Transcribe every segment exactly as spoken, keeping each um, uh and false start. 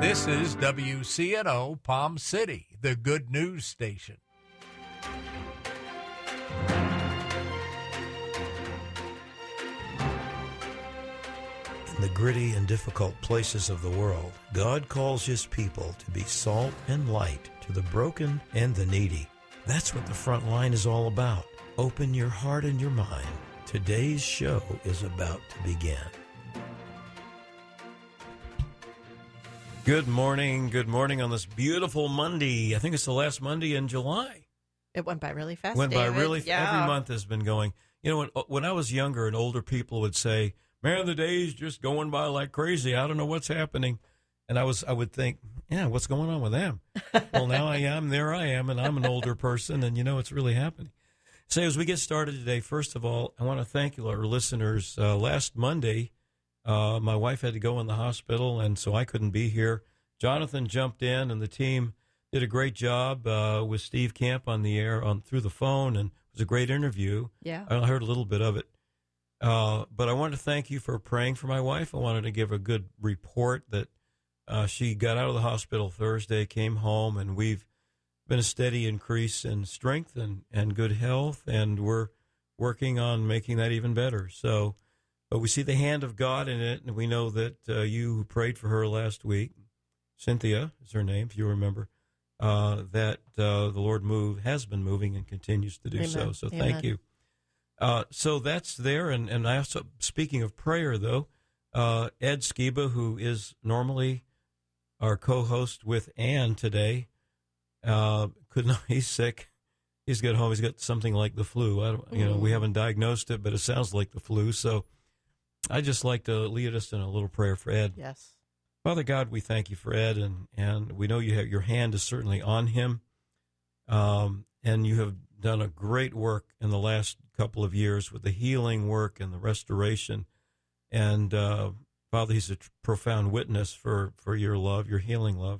This is W C N O Palm City, the good news station. In the gritty and difficult places of the world, God calls his people to be salt and light to the broken and the needy. That's what the front line is all about. Open your heart and your mind. Today's show is about to begin. Good morning. Good morning on this beautiful Monday. I think it's the last Monday in July. It went by really fast. Went David. by really yeah. Every month has been going. You know, when, when I was younger and older people would say, man, the day's just going by like crazy. I don't know what's happening. And I was, I would think, yeah, what's going on with them? Well, now I am, there I am, and I'm an older person, and you know, it's really happening. So as we get started today, first of all, I want to thank you, our listeners. Uh, last Monday, uh, my wife had to go in the hospital, and so I couldn't be here. Jonathan jumped in, and the team did a great job uh, with Steve Camp on the air on through the phone, and it was a great interview. Yeah. I heard a little bit of it. Uh, but I wanted to thank you for praying for my wife. I wanted to give a good report that uh, she got out of the hospital Thursday, came home, and we've been a steady increase in strength and, and good health, and we're working on making that even better. So, but we see the hand of God in it, and we know that uh, you who prayed for her last week, Cynthia is her name, if you remember, uh, that uh, the Lord move has been moving and continues to do Amen. so. So Amen. thank you. Uh, so that's there, and, and I also, speaking of prayer, though, uh, Ed Skiba, who is normally our co-host with Ann today, uh, could not, he's sick. He's got home. He's got something like the flu. I don't, you know, we haven't diagnosed it, but it sounds like the flu. So I'd just like to lead us in a little prayer for Ed. Yes. Father God, we thank you for Ed, and, and we know you have your hand is certainly on him, um, and you have done a great work in the last couple of years with the healing work and the restoration. And uh, Father, he's a tr- profound witness for, for your love, your healing love.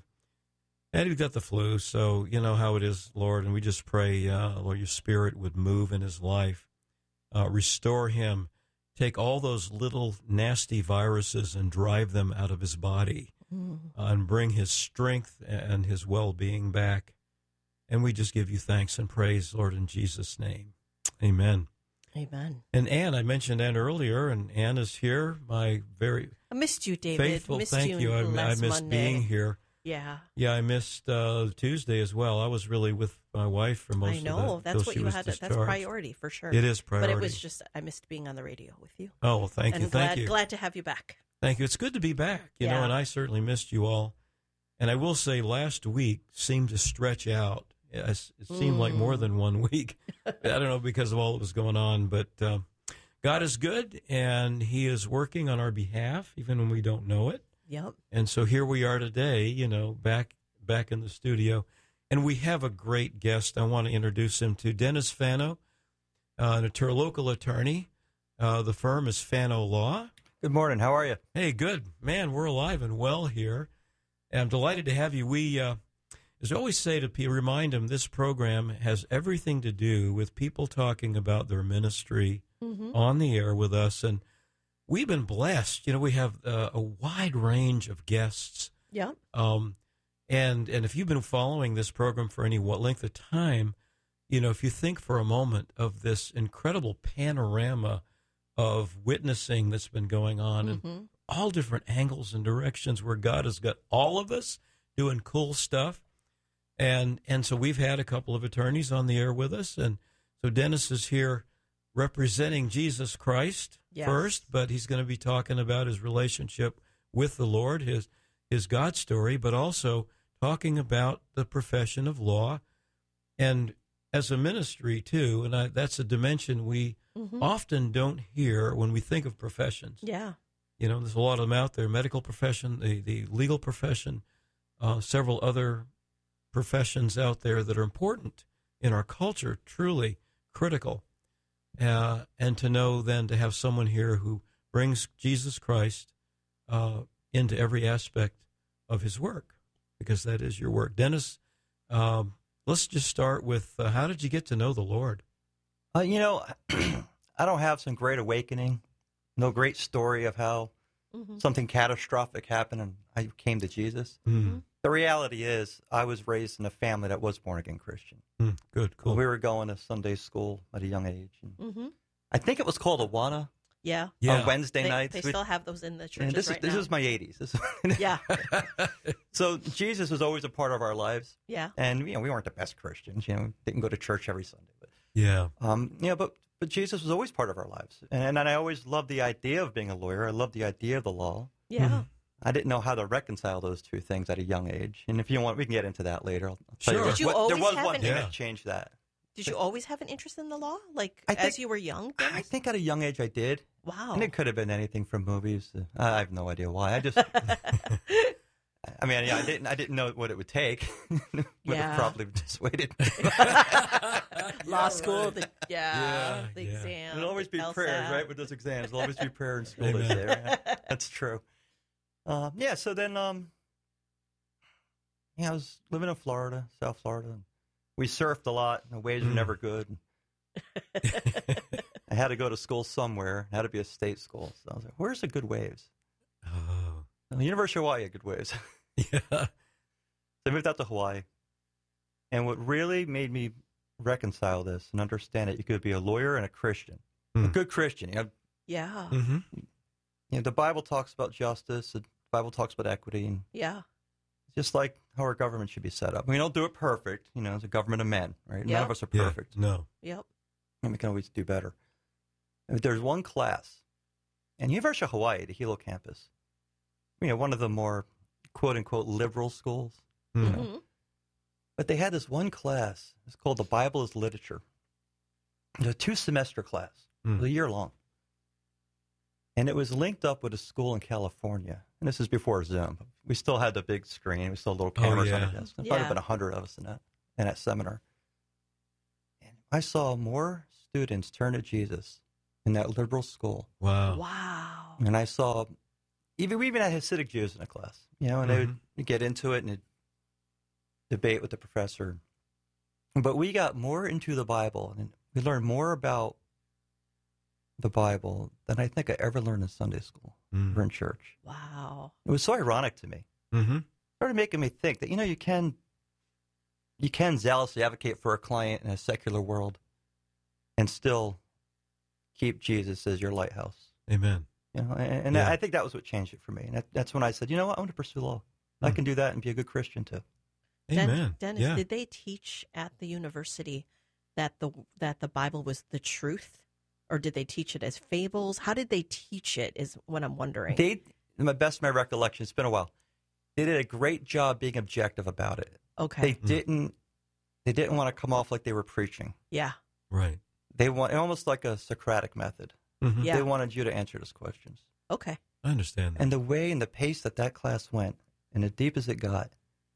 And he's got the flu, so you know how it is, Lord, and we just pray, uh, Lord, your Spirit would move in his life, uh, restore him. Take all those little nasty viruses and drive them out of his body mm. uh, and bring his strength and his well-being back. And we just give you thanks and praise, Lord, in Jesus' name. Amen. Amen. And Ann, I mentioned Ann earlier, and Ann is here, my very I missed you, David. faithful. Missed Thank you. you. I, I last missed Monday. being here. Yeah. Yeah, I missed uh, Tuesday as well. I was really with my wife for most I know. of that. That's what you had. To, that's priority for sure. It is priority. But it was just, I missed being on the radio with you. Oh, well, thank and you. Glad, thank you. glad to have you back. Thank you. It's good to be back, you yeah. know, and I certainly missed you all. And I will say last week seemed to stretch out. It seemed mm. like more than one week. I don't know, because of all that was going on. But uh, God is good, and he is working on our behalf, even when we don't know it. Yep. And so here we are today, you know, back back in the studio. And we have a great guest. I want to introduce him to Dennis Fano, uh, an, a local attorney. Uh, the firm is Fano Law. Good morning. How are you? Hey, good. Man, we're alive and well here. And I'm delighted to have you. We, uh, as I always say to people, remind them this program has everything to do with people talking about their ministry mm-hmm. on the air with us. And we've been blessed. You know, we have uh, a wide range of guests. Yeah. Um, and and if you've been following this program for any what length of time, you know, if you think for a moment of this incredible panorama of witnessing that's been going on mm-hmm. in all different angles and directions where God has got all of us doing cool stuff. And and so we've had a couple of attorneys on the air with us. And so Dennis is here representing Jesus Christ yes. first, but he's going to be talking about his relationship with the Lord, his his God story, but also talking about the profession of law and as a ministry too. And I, that's a dimension we mm-hmm. often don't hear when we think of professions. Yeah. You know, there's a lot of them out there, medical profession, the, the legal profession, uh, several other professions out there that are important in our culture, truly critical. Uh, and to know then to have someone here who brings Jesus Christ uh, into every aspect of his work, because that is your work. Dennis, um, let's just start with uh, how did you get to know the Lord? Uh, you know, I don't have some great awakening, no great story of how mm-hmm. something catastrophic happened and I came to Jesus. Mm-hmm. The reality is I was raised in a family that was born-again Christian. Mm, good, cool. We were going to Sunday school at a young age. And mm-hmm. I think it was called Awana. Yeah. yeah. On Wednesday they, nights. They still have those in the churches this right is, This now. was my eighties. This yeah. So Jesus was always a part of our lives. Yeah. And, you know, we weren't the best Christians. You know, we didn't go to church every Sunday. But, yeah. Um, you know, but, but Jesus was always part of our lives. And, and I always loved the idea of being a lawyer. I loved the idea of the law. Yeah. Mm-hmm. I didn't know how to reconcile those two things at a young age. And if you want, we can get into that later. I'll tell Sure. you, Did you what, always there was have one an thing Yeah. that changed that. Did you always have an interest in the law? Like, I think- as you were young? Dennis? I think at a young age I did. Wow. And it could have been anything from movies. Uh, I have no idea why. I just, I mean, yeah, I didn't, I didn't know what it would take. would Yeah. have probably just waited. Law school, the, yeah, Yeah, the yeah. exam. It'll always be LSAT. prayers, right? With those exams, there'll always be prayer in school. They Amen. say, right? That's true. Uh, yeah. So then, um, yeah, I was living in Florida, South Florida. And we surfed a lot. And the waves were Mm. never good. I had to go to school somewhere. It had to be a state school. So I was like, "Where's the good waves?" Oh. The University of Hawaii had good waves. Yeah. So I moved out to Hawaii. And what really made me reconcile this and understand it, you could be a lawyer and a Christian. Hmm. A good Christian. You know, Yeah. Mm-hmm. you know, the Bible talks about justice. The Bible talks about equity. And Yeah. just like how our government should be set up. We don't do it perfect. You know, it's a government of men, right? None Yeah. of us are Yeah. perfect. No. Yep. And we can always do better. But there's one class. And University of Hawaii, the Hilo campus, you know, one of the more quote-unquote liberal schools. Mm. know. Mhm. But they had this one class. It's called The Bible is Literature. It was a two-semester class. It was a year long. And it was linked up with a school in California. And this is before Zoom. We still had the big screen. We still had little cameras on yeah. our desk. There probably Yeah. been a hundred of us in that, in that seminar. And I saw more students turn to Jesus in that liberal school. Wow. Wow. And I saw, even we even had Hasidic Jews in the class, you know, and they Mhm. would get into it and it'd debate with the professor. But we got more into the Bible and we learned more about the Bible than I think I ever learned in Sunday school Mm. or in church. Wow. It was so ironic to me. Mm-hmm. It started making me think that, you know, you can you can zealously advocate for a client in a secular world and still keep Jesus as your lighthouse. Amen. You know, and, and Yeah. I think that was what changed it for me. And that, that's when I said, you know what, I want to pursue law. I Mm. can do that and be a good Christian too. Den- Amen. Dennis, yeah. did they teach at the university that the that the Bible was the truth, or did they teach it as fables? How did they teach it? Is what I'm wondering. They, in my best of my recollection, it's been a while. They did a great job being objective about it. okay. They didn't. They didn't want to come off like they were preaching. yeah. Right. They want almost like a Socratic method. Mm-hmm. Yeah. They wanted you to answer those questions. Okay. I understand that. And the way and the pace that that class went, and as deep as it got.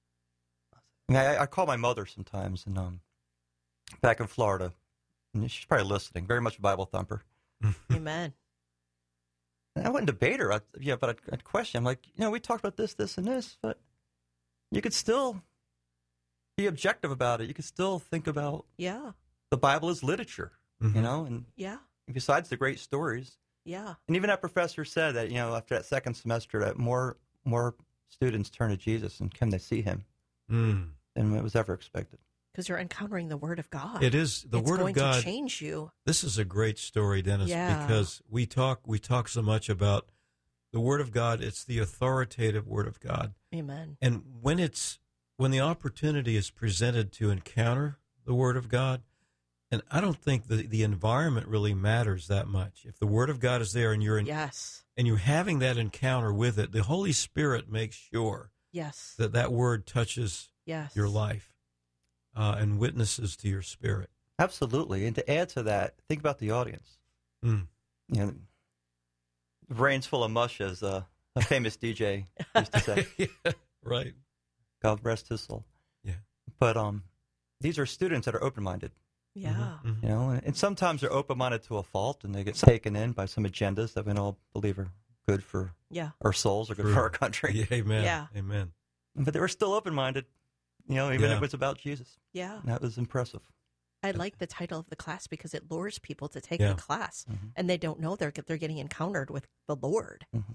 I, mean, I, I call my mother sometimes, and um, back in Florida, and she's probably listening. Very much a Bible thumper. Amen. And I wouldn't debate her, I, yeah, but I'd, I'd question. I'm like, you know, we talked about this, this, and this, but you could still be objective about it. You could still think about Yeah. the Bible as literature, Mhm. you know, and Yeah. besides the great stories. Yeah. And even that professor said that, you know, after that second semester, that more more students turn to Jesus and come to see him Mm. than it was ever expected. Because you're encountering the Word of God. It is the it's Word going of God. to change you. This is a great story, Dennis, Yeah. because we talk we talk so much about the Word of God. It's the authoritative Word of God, Amen. and when it's when the opportunity is presented to encounter the Word of God, and I don't think the the environment really matters that much. If the Word of God is there and you're in, Yes. and you're having that encounter with it, the Holy Spirit makes sure Yes. that that Word touches Yes. your life uh, and witnesses to your spirit. Absolutely. And to add to that, think about the audience. Mm. You know, brain's full of mush, as uh, a famous D J used to say. Yeah, right. God rest his soul. Yeah. But um, these are students that are open-minded. Yeah. Mhm. You know, and, and sometimes they're open-minded to a fault, and they get taken in by some agendas that we all believe are good for Yeah. our souls or good True. for our country. Yeah, amen. Yeah. Amen. But they were still open-minded, you know, even Yeah. if it was about Jesus. Yeah. And that was impressive. I like the title of the class because it lures people to take Yeah. the class, Mhm. and they don't know they're they're getting encountered with the Lord. Mhm.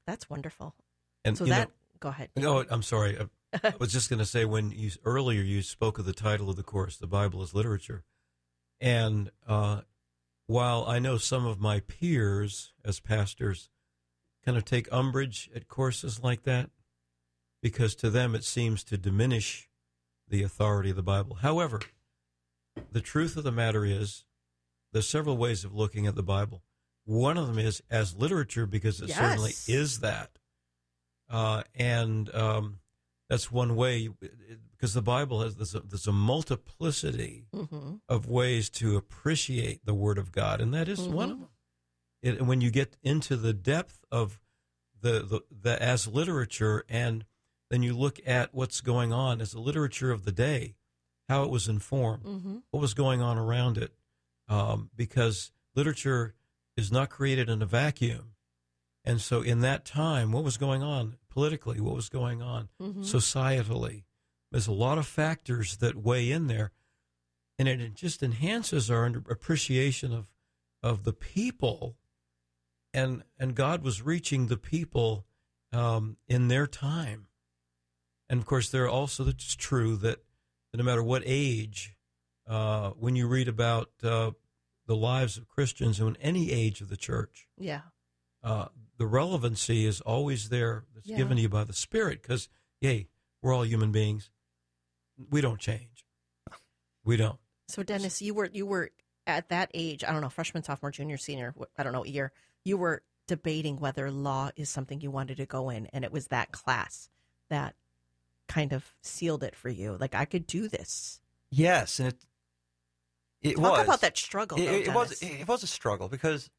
That's wonderful. And So you that know, go ahead. no, I'm sorry. I, I was just going to say when you earlier you spoke of the title of the course, "The Bible is Literature," and uh, while I know some of my peers as pastors kind of take umbrage at courses like that, because to them it seems to diminish the authority of the Bible. However, the truth of the matter is there's several ways of looking at the Bible. One of them is as literature, because it Yes. certainly is that. Uh, and um, that's one way, because the Bible has there's a, there's a multiplicity Mm-hmm. of ways to appreciate the Word of God, and that is Mhm. one of them. It, and when you get into the depth of the, the the as literature, and then you look at what's going on as the literature of the day, how it was informed, Mm-hmm. what was going on around it, um, because literature is not created in a vacuum. And so in that time, what was going on politically, what was going on Mm-hmm. societally, there's a lot of factors that weigh in there, and it just enhances our appreciation of of the people, and and God was reaching the people um, in their time. And of course, there are also, it's true that no matter what age, uh, when you read about uh, the lives of Christians in any age of the church, Yeah. uh, the relevancy is always there. That's Yeah. given to you by the Spirit, because, yay, we're all human beings. We don't change. We don't. So Dennis, you were you were at that age. I don't know, freshman, sophomore, junior, senior. wh- I don't know year. You were debating whether law is something you wanted to go in, and it was that class that kind of sealed it for you. Like, I could do this. Yes, and it it Talk was about that struggle. It, though, it was Dennis. it was a struggle because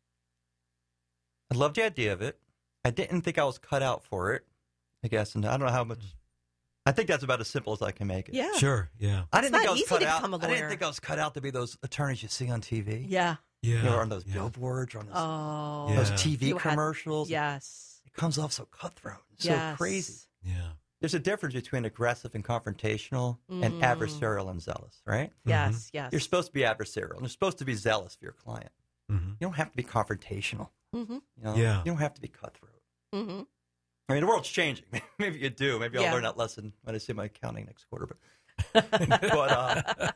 I loved the idea of it. I didn't think I was cut out for it, I guess, and I don't know how much. I think that's about as simple as I can make it. Yeah. Sure, yeah. I It's didn't think not I was easy cut to out. become a I didn't lawyer. think I was cut out to be those attorneys you see on T V. Yeah. Yeah. You know, or on those yeah. billboards, or on those, Oh. those Yeah. T V You had- commercials. Yes. It comes off so cutthroat, so Yes. crazy. Yeah. There's a difference between aggressive and confrontational and Mm. adversarial and zealous, right? Yes. Yes. You're supposed to be adversarial, and you're supposed to be zealous for your client. Mm-hmm. You don't have to be confrontational. Mm-hmm. You know? Yeah. You don't have to be cutthroat. Mm-hmm. I mean, the world's changing. Maybe you do. Maybe I'll Yeah. learn that lesson when I see my accounting next quarter. But, but, uh,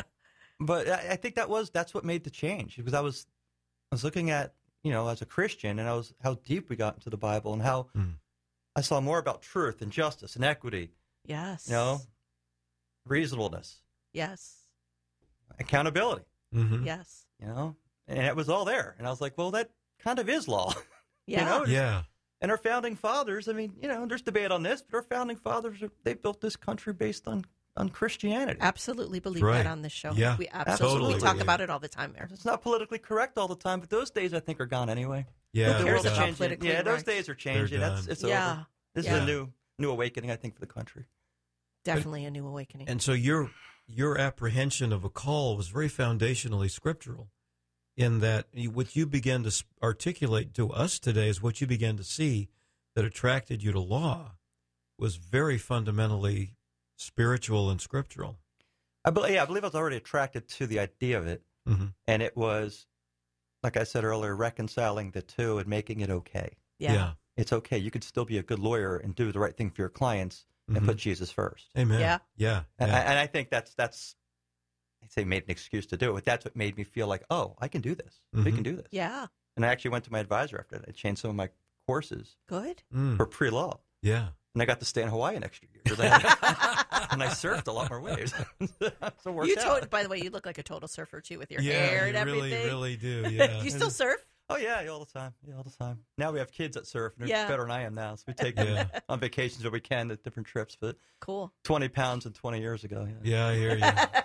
but I I think that was that's what made the change, because I was I was looking at, you know, as a Christian, and I was how deep we got into the Bible, and how Mm. I saw more about truth and justice and equity, Yes. you know, reasonableness, Yes. accountability, Mm-hmm. Yes. you know, and it was all there. And I was like, well, that kind of is law. Yeah. know? Yeah. And our founding fathers, I mean, you know, there's debate on this, but our founding fathers, are, they built this country based on, on Christianity. Absolutely believe Right. that on this show. Yeah. We absolutely Totally talk believe about it. it all the time there. It's not politically correct all the time, but those days I think are gone anyway. Yeah. the cares world's about changing. politically Yeah, those right? days are changing. They're That's done. it's Yeah. over. This Yeah. is a new new awakening, I think, for the country. Definitely a new awakening. And so your your apprehension of a call was very foundationally scriptural, in that you, what you began to s- articulate to us today is what you began to see that attracted you to law was very fundamentally spiritual and scriptural. I believe, yeah, I believe I was already attracted to the idea of it, Mm-hmm. and it was, like I said earlier, reconciling the two and making it okay. yeah. It's okay. You could still be a good lawyer and do the right thing for your clients and Mhm. put Jesus first. Amen. Yeah. Yeah. And, yeah. I, and I think that's that's. I'd say made an excuse to do it, but that's what made me feel like, oh, I can do this. We Mhm. can do this. Yeah. And I actually went to my advisor after that. I changed some of my courses Good. Mm. for pre-law, Yeah. and I got to stay in Hawaii an extra year. 'Cause I had- and I surfed a lot more waves. So it worked You out. told, by the way, you look like a total surfer too, with your Yeah, hair and you everything. really, really do. Yeah. You still surf? Oh yeah, yeah, all the time. Yeah, all the time. Now we have kids that surf, and they're Yeah. better than I am now. So we take Yeah. them on vacations where we can at different trips. But Cool. twenty pounds and twenty years ago. Yeah. Yeah, I hear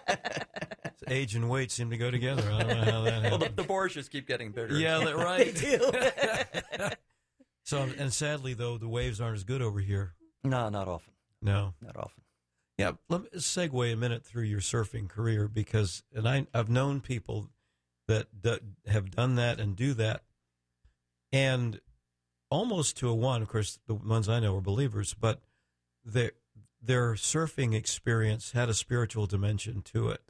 you. Age and weight seem to go together. I don't know how that Well, the, happens. the boars just keep getting bigger. Yeah, that right. They do. So, and sadly, though, the waves aren't as good over here. No, not often. No. Not often. Yeah, let me segue a minute through your surfing career, because, and I, I've known people that d- have done that and do that, and almost to a one, of course, the ones I know are believers, but their their surfing experience had a spiritual dimension to it.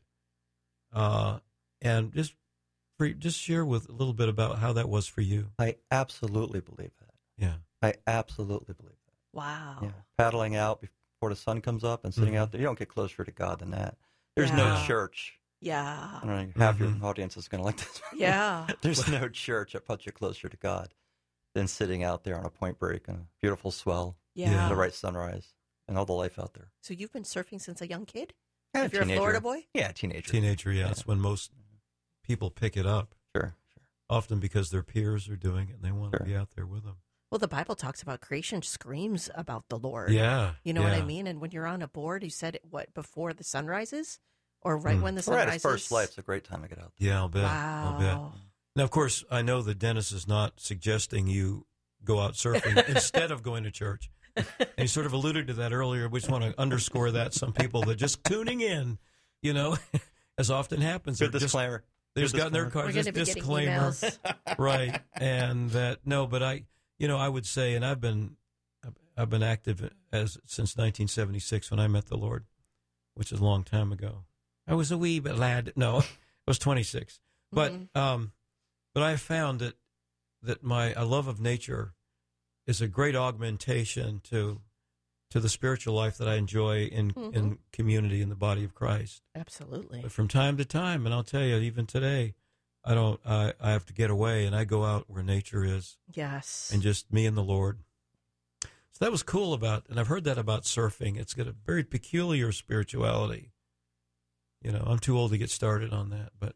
Uh, and just for, just share with a little bit about how that was for you. I absolutely believe that. Yeah. I absolutely believe that. Wow. Yeah. Paddling out before the sun comes up and sitting Mhm. out there, you don't get closer to God than that. There's Yeah. no church. Yeah. I don't know, half Mhm. your audience is going to like this. Yeah. There's no church that puts you closer to God than sitting out there on a point break and a beautiful swell, Yeah. and the right sunrise, and all the life out there. So you've been surfing since a young kid? Yeah, If you're teenager. a Florida boy? Yeah, teenager. Teenager, yeah, Yeah. that's when most people pick it up, Sure, sure. often because their peers are doing it and they want Sure. to be out there with them. Well, the Bible talks about creation screams about the Lord. Yeah. You know what I yeah. mean? And when you're on a board, you said it, what, before the sun rises? Or right Mm. when the sun We're at rises? his first light. It's a great time to get out there. Yeah, I'll bet. I'll bet. Wow. Now, of course, I know that Dennis is not suggesting you go out surfing instead of going to church. And he sort of alluded to that earlier. We just want to underscore that. Some people that just tuning in, you know, as often happens, Good are just, disclaimer. they just Good got in their disclaimer. car, We're just going to be getting disclaimer. emails. Right. And that, no, but I, you know, I would say, and I've been, I've been active as since nineteen seventy-six when I met the Lord, which is a long time ago. I was a wee bit lad. No, I was twenty-six. But, Mhm. um, but I found that, that my a love of nature is a great augmentation to, to the spiritual life that I enjoy in, Mhm. in community in the body of Christ. Absolutely. But from time to time, and I'll tell you, even today, I don't, I, I have to get away and I go out where nature is Yes. and just me and the Lord. So that was cool about, and I've heard that about surfing. It's got a very peculiar spirituality. You know, I'm too old to get started on that, but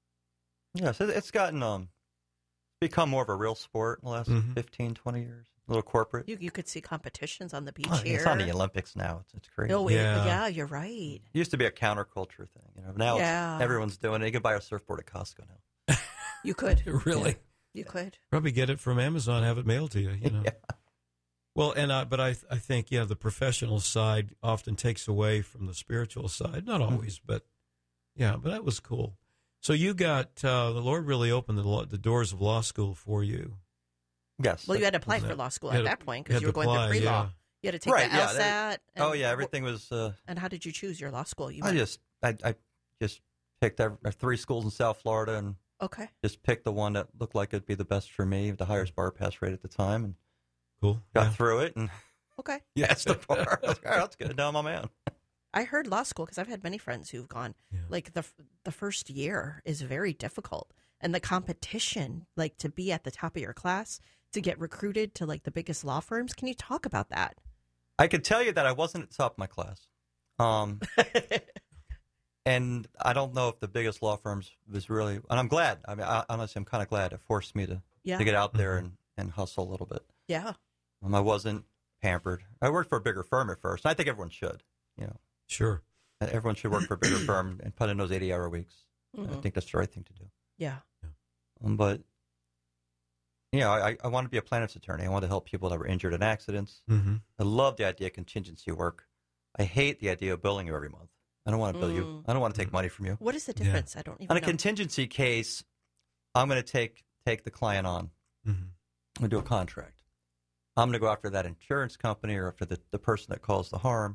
Yes, it- it's gotten um, become more of a real sport in the last Mhm. fifteen, twenty years. A little corporate. You, you could see competitions on the beach Oh, here. it's on the Olympics now. It's, it's crazy. Oh, wait, Yeah. yeah, you're right. It used to be a counterculture thing. You know, now Yeah. it's, everyone's doing it. You can buy a surfboard at Costco now. You could. really, You could. probably get it from Amazon, have it mailed to you, you know. Yeah. Well, and I, but I, I think, yeah, the professional side often takes away from the spiritual side. Not always, but yeah, but that was cool. So you got, uh, the Lord really opened the, law, the doors of law school for you. Yes. Well, you had to apply Isn't for that- law school you at had that to- point you because had you were to going apply, through pre-law. yeah. You had to take Right, the yeah, LSAT. that- and oh, yeah, wh- everything was... Uh, And how did you choose your law school? You I went- just I, I just picked every, uh, three schools in South Florida and Okay. just picked the one that looked like it'd be the best for me, the highest bar pass rate at the time, and Cool. got Yeah. through it and Okay. passed the bar. I was like, all right, that's good. Now I'm a man. I heard law school because I've had many friends who've gone. Yeah. Like the f- the first year is very difficult, and the competition, like to be at the top of your class, to get recruited to like the biggest law firms. Can you talk about that? I could tell you that I wasn't at the top of my class. Um, and I don't know if the biggest law firms was really, and I'm glad. I mean, I, honestly, I'm kind of glad it forced me to, Yeah. to get out there Mm-hmm. and, and hustle a little bit. Yeah. Um, I wasn't pampered. I worked for a bigger firm at first. I think everyone should. You know, Sure. everyone should work for a bigger firm and put in those eighty-hour weeks. I Mhm. think that's the right thing to do. Yeah. Um, but you know, I, I wanted to be a plaintiff's attorney. I wanted to help people that were injured in accidents. Mm-hmm. I love the idea of contingency work. I hate the idea of billing you every month. I don't want to bill you. Mm. I don't want to take money from you. What is the Yeah. difference? I don't even On a know. contingency case, I'm going to take take the client on. Mm-hmm. I'm going to do a contract. I'm going to go after that insurance company or after the, the person that caused the harm.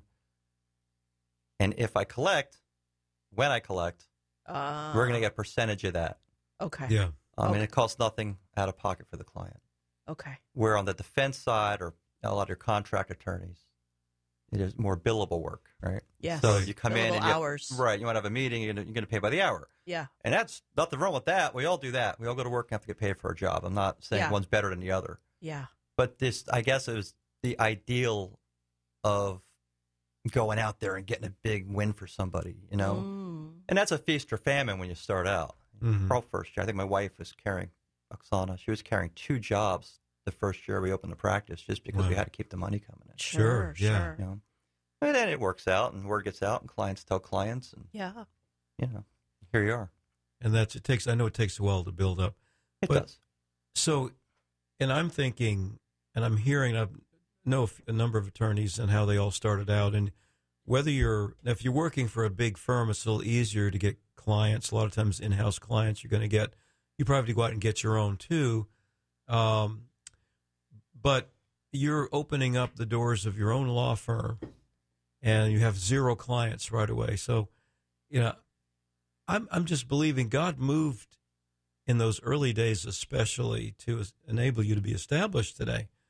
And if I collect, when I collect, uh, we're going to get a percentage of that. Okay. Yeah. Um, Okay. And it costs nothing out of pocket for the client. Okay. Where on the defense side or a lot of your contract attorneys, it is more billable work, right? Yes. So you come in Billable and you, hours. right, you want to have a meeting, you're going, to, you're going to pay by the hour. Yeah. And that's nothing wrong with that. We all do that. We all go to work and have to get paid for our job. I'm not saying Yeah. one's better than the other. Yeah. But this, I guess it was the ideal of going out there and getting a big win for somebody, you know? Mm. And that's a feast or famine when you start out. Mhm. Pro first year, I think my wife was carrying, Oksana, she was carrying two jobs the first year we opened the practice just because we Wow. had to keep the money coming in. Sure. Sure, yeah. Sure. You know? And then it works out and word gets out and clients tell clients and, Yeah. you know, here you are. And that's, it takes, I know it takes a while to build up. It But- does. So, and I'm thinking, and I'm hearing, I know a f- a number of attorneys and how they all started out. And whether you're, if you're working for a big firm, it's a little easier to get clients. A lot of times in-house clients you're going to get, you probably have to go out and get your own too. Um, but you're opening up the doors of your own law firm and you have zero clients right away. So, you know, I'm, I'm just believing God moved in those early days, especially to enable you to be established today.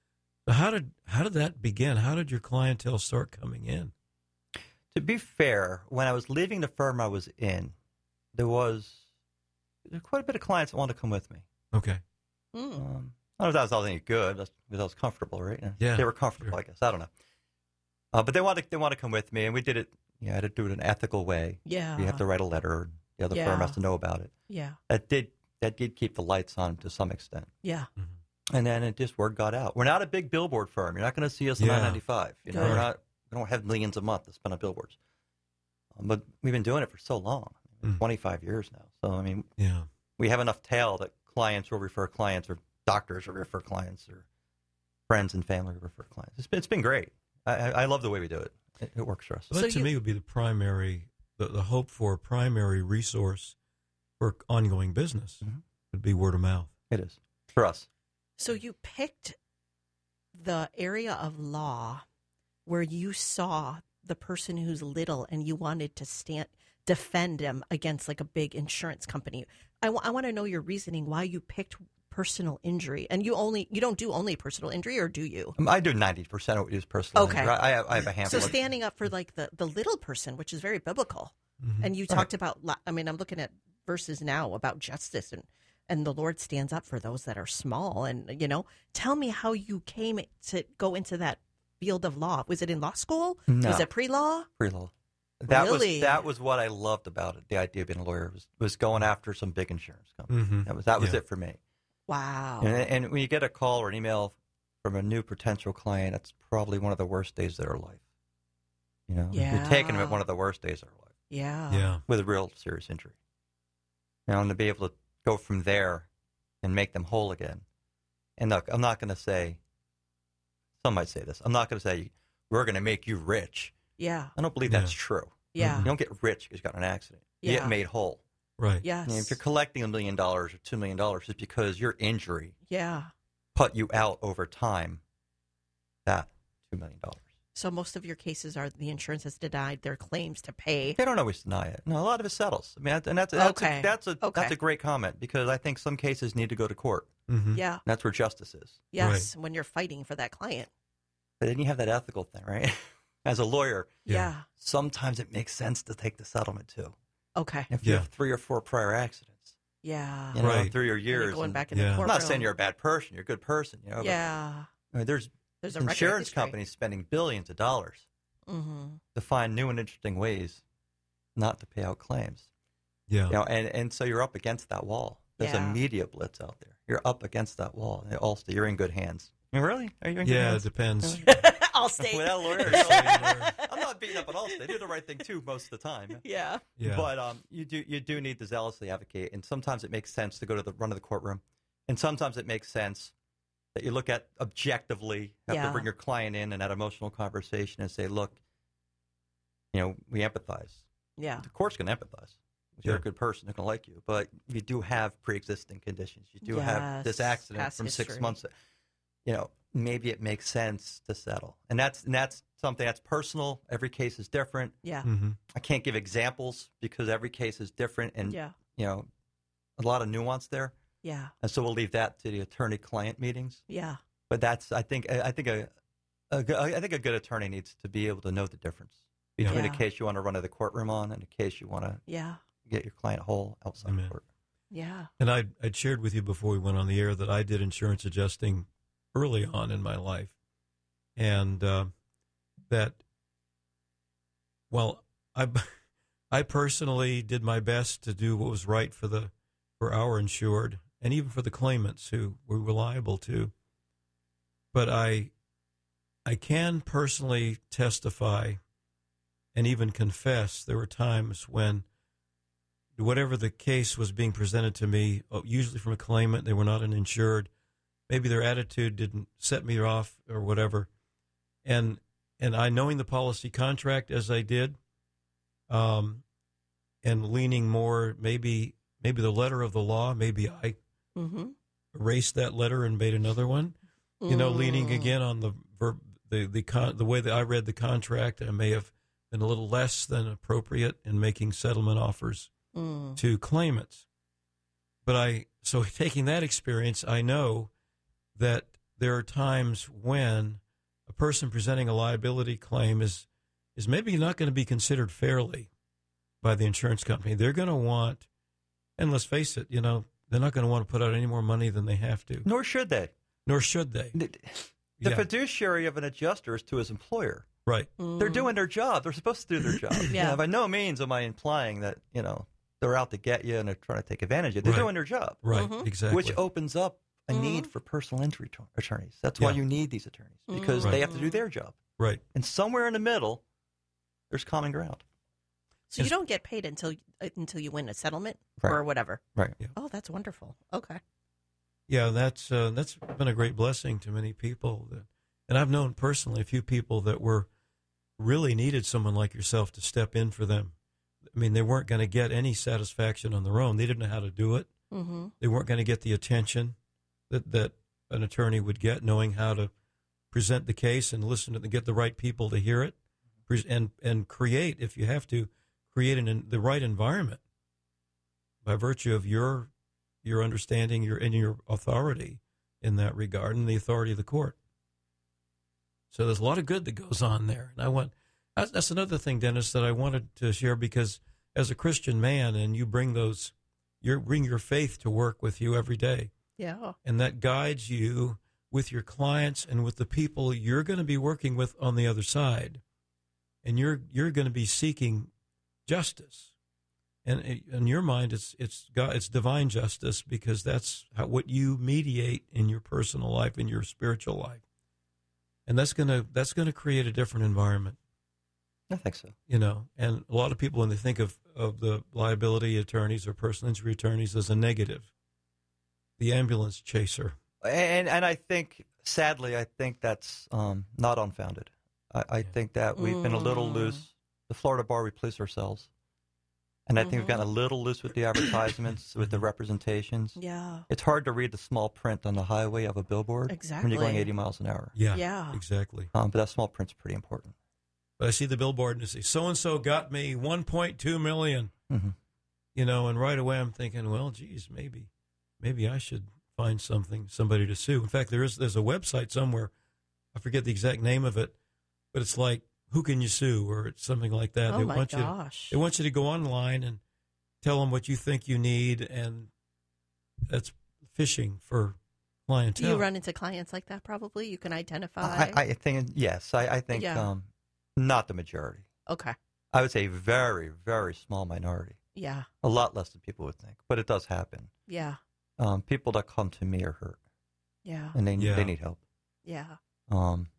How did how did that begin? How did your clientele start coming in? To be fair, when I was leaving the firm I was in, there was, there was quite a bit of clients that wanted to come with me. Okay. Mm. Um, I don't know if that was any good, because I was comfortable, right? Yeah, They were comfortable, sure. I guess. I don't know. Uh, but they wanted, they wanted to come with me, and we did it, you know, I had to do it in an ethical way. Yeah. You have to write a letter, and the other firm Yeah. has to know about it. Yeah. That did, that did keep the lights on to some extent. Yeah. And then it just, word got out. We're not a big billboard firm. You're not going to see us on Yeah. I ninety-five. You know, Good. we're not, we don't have millions a month to spend on billboards. Um, but we've been doing it for so long, Mm. twenty-five years now. So, I mean, Yeah. we have enough tail that clients will refer clients, or doctors will refer clients, or friends and family will refer clients. It's been, it's been great. I, I I love the way we do it. It, it works for us. So So that to you- me would be the primary, the, the hope for primary resource for ongoing business Mhm. would be word of mouth. It is for us. So you picked the area of law where you saw the person who's little and you wanted to stand defend them against like a big insurance company. I want to know your reasoning why you picked personal injury, and you only you don't do only personal injury, or do you? Um, I do ninety percent of what we do is personal. Okay. injury. I, I have, I have a So handful. of standing up for like the the little person, which is very biblical. Mhm. And you Right. talked about, lo- I mean, I'm looking at verses now about justice, and, and the Lord stands up for those that are small. And, you know, tell me how you came to go into that field of law. Was it in law school? No. Was it pre-law? Pre-law. That Really? was that was what I loved about it. The idea of being a lawyer was, was going after some big insurance company. Mhm. That was that was Yeah. it for me. Wow. And, and when you get a call or an email from a new potential client, that's probably one of the worst days of their life. You know, you're taking them at one of the worst days of their life Yeah. Yeah. with a real serious injury. You know, and to be able to go from there and make them whole again. And look, I'm not going to say, some might say this, I'm not going to say, we're going to make you rich. Yeah. I don't believe Yeah. that's true. Yeah. You don't get rich because you got in an accident. You Yeah. get made whole. Right. Yes. I mean, if you're collecting a million dollars or two million dollars, it's because your injury Yeah. put you out over time. That two million dollars. So most of your cases are the insurance has denied their claims to pay. They don't always deny it. No, a lot of it settles. I mean, that's- and that's that's Okay. a, that's a Okay. that's a great comment, because I think some cases need to go to court. Mm-hmm. Yeah. And that's where justice is. Yes. When you're fighting for that client. But then you have that ethical thing, right? As a lawyer, Yeah. Yeah. sometimes it makes sense to take the settlement too. Okay. If you Yeah. have three or four prior accidents, Yeah. you know, Right. through your And you're years, going and- back in Yeah. the I'm I'm courtroom. not saying you're a bad person. You're a good person. You know. but, Yeah. I mean, there's There's a record of insurance history. companies spending billions of dollars Mm-hmm. to find new and interesting ways not to pay out claims. Yeah. You know, and, and so you're up against that wall. There's Yeah. a media blitz out there. You're up against that wall. And also, you're in good hands. I mean, really? Are you in good Yeah, it hands? depends. I'll stay. Without a lawyer, Yeah. you know, I'm not beating up on Allstate. They do the right thing too most of the time. Yeah. Yeah. But um, you do you do need to zealously advocate, and sometimes it makes sense to go to the run of the courtroom, and sometimes it makes sense that you look at objectively, have Yeah. to bring your client in and that emotional conversation and say, look, you know, we empathize. Yeah. The court's going to empathize. If you're Yeah. a good person, they're going to like you. But you do have pre-existing conditions. You do have this Yes, accident past from six history. months. You know, maybe it makes sense to settle, and that's and that's something that's personal. Every case is different. Yeah. Mm-hmm. I can't give examples because every case is different, and Yeah. you know, a lot of nuance there. Yeah. And so we'll leave that to the attorney-client meetings. Yeah. But that's, I think, I think a, a good- I think a good attorney needs to be able to know the difference between Yeah. a case you want to run to the courtroom on and a case you want to Yeah. get your client whole outside Amen. of court. Yeah. And I I'd shared with you before we went on the air that I did insurance adjusting early on in my life, and uh, that well, I I personally did my best to do what was right for the for our insured and even for the claimants who were reliable to. But I I can personally testify and even confess there were times when whatever the case was being presented to me, usually from a claimant, they were not an insured. Maybe their attitude didn't set me off or whatever. And and I, knowing the policy contract as I did, um, and leaning more, maybe maybe the letter of the law, maybe I Mm-hmm. erased that letter and made another one. You know, leaning again on the verb, the the con, the way that I read the contract, I may have been a little less than appropriate in making settlement offers Mm. to claimants. But I, so taking that experience, I know that there are times when a person presenting a liability claim is is maybe not going to be considered fairly by the insurance company. They're going to want, and let's face it, you know, they're not going to want to put out any more money than they have to. Nor should they. Nor should they. The, the Yeah. fiduciary of an adjuster is to his employer. Right. They're doing their job. They're supposed to do their job. Yeah. You know, by no means am I implying that, you know, they're out to get you and they're trying to take advantage of you. They're Right. doing their job, Right. Mhm. Exactly. which opens up a Mhm. need for personal injury to- attorneys. That's why Yeah. you need these attorneys, because Right. they have to do their job. right. And somewhere in the middle, there's common ground. So you Yes. don't get paid until until you win a settlement Right. or whatever. Right. Oh, that's wonderful. Okay. Yeah, that's uh, that's been a great blessing to many people. That, and I've known personally a few people that were really needed someone like yourself to step in for them. I mean, they weren't going to get any satisfaction on their own. They didn't know how to do it. Mm-hmm. They weren't going to get the attention that, that an attorney would get, knowing how to present the case and listen to the, get the right people to hear it, Pres- and and create, if you have to, create an, the right environment by virtue of your your understanding, your and your authority in that regard, and the authority of the court. So there's a lot of good that goes on there, and I want that's, that's another thing, Dennis, that I wanted to share, because as a Christian man, and you bring those, you bring your faith to work with you every day, Yeah. and that guides you with your clients and with the people you're going to be working with on the other side, and you're you're going to be seeking justice, and in your mind, it's it's God, it's divine justice, because that's how, what you mediate in your personal life, in your spiritual life, and that's gonna that's gonna create a different environment. I think so. You know, and a lot of people, when they think of, of the liability attorneys or personal injury attorneys as a negative, the ambulance chaser. And and I think, sadly, I think that's um, not unfounded. I, I Yeah. think that we've been a little Mm. loose. The Florida bar, we police ourselves. And I think we've gotten a little loose with the advertisements, with the representations. Yeah. It's hard to read the small print on the highway of a billboard when Exactly. you're going eighty miles an hour. Yeah, Yeah. exactly. Um, but that small print's pretty important. But I see the billboard and I say, so-and-so got me one point two million, Mm-hmm. you know, and right away I'm thinking, well, geez, maybe, maybe I should find something, somebody to sue. In fact, there is, there's a website somewhere, I forget the exact name of it, but it's like, who can you sue? Or it's something like that. Oh they my want you, gosh. they want you to go online and tell them what you think you need. And that's fishing for Do clientele. you run into clients like that? Probably you can identify. I, I think, yes, I, I think Yeah. um, not the majority. okay. I would say very, very small minority. Yeah. A lot less than people would think. But it does happen. Yeah. Um, people that come to me are hurt, Yeah. and they, Yeah. they need help. Yeah. Um,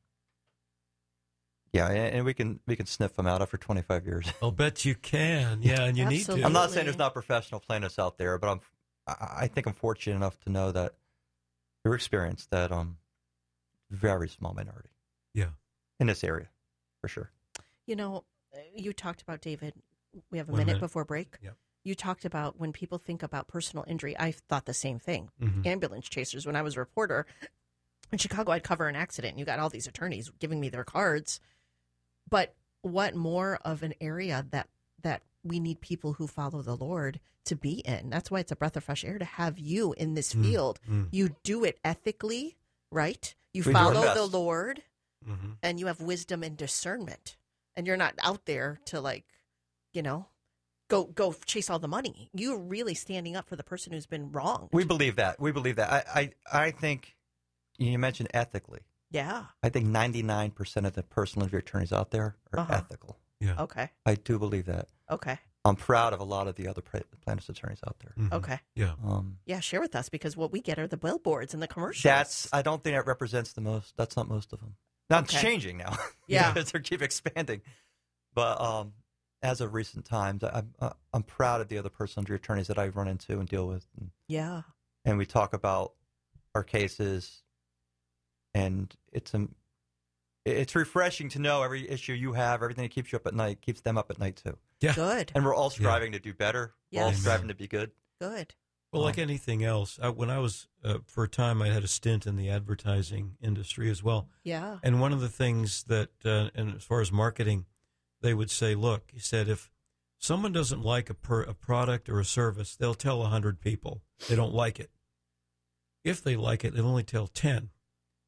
yeah, and, and we can we can sniff them out after twenty-five years. I'll bet you can. Yeah, and you need Absolutely. to. I'm not saying there's not professional plaintiffs out there, but I'm I, I think I'm fortunate enough to know that through experience that um very small minority. Yeah. In this area, for sure. You know, you talked about, David, we have a One minute, minute. before break. Yep. You talked about when people think about personal injury, I thought the same thing. Mhm. Ambulance chasers. When I was a reporter in Chicago, I'd cover an accident. You got all these attorneys giving me their cards. But what more of an area that that we need people who follow the Lord to be in? That's why it's a breath of fresh air to have you in this Mm. field. Mm. You do it ethically, right? You We do our follow the best. Lord, Mhm. and you have wisdom and discernment, and you're not out there to, like, you know, go go chase all the money. You're really standing up for the person who's been wronged. We believe that. We believe that. I I, I think you mentioned ethically. Yeah. I think ninety-nine percent of the personal injury attorneys out there are Uh-huh. ethical. Yeah. Okay. I do believe that. Okay. I'm proud of a lot of the other pra- plaintiffs' attorneys out there. Mhm. Okay. Yeah. Um, Yeah. Share with us, because what we get are the billboards and the commercials. that's. I don't think that represents the most. That's not most of them. Now it's Okay. changing now. Yeah. because they keep expanding. But um, as of recent times, I, I'm I'm proud of the other personal injury attorneys that I run into and deal with, and, Yeah. and we talk about our cases, and it's um, it's refreshing to know every issue you have, everything that keeps you up at night, keeps them up at night too. Yeah. Good. And we're all striving to do better. We're all Yes. striving to be good. Good. Well, like Um, anything else, I, when I was, uh, for a time, I had a stint in the advertising industry as well. Yeah. And one of the things that, uh, and as far as marketing, they would say, look, he said, if someone doesn't like a, per, a product or a service, they'll tell one hundred people they don't like it. If they like it, they'll only tell ten.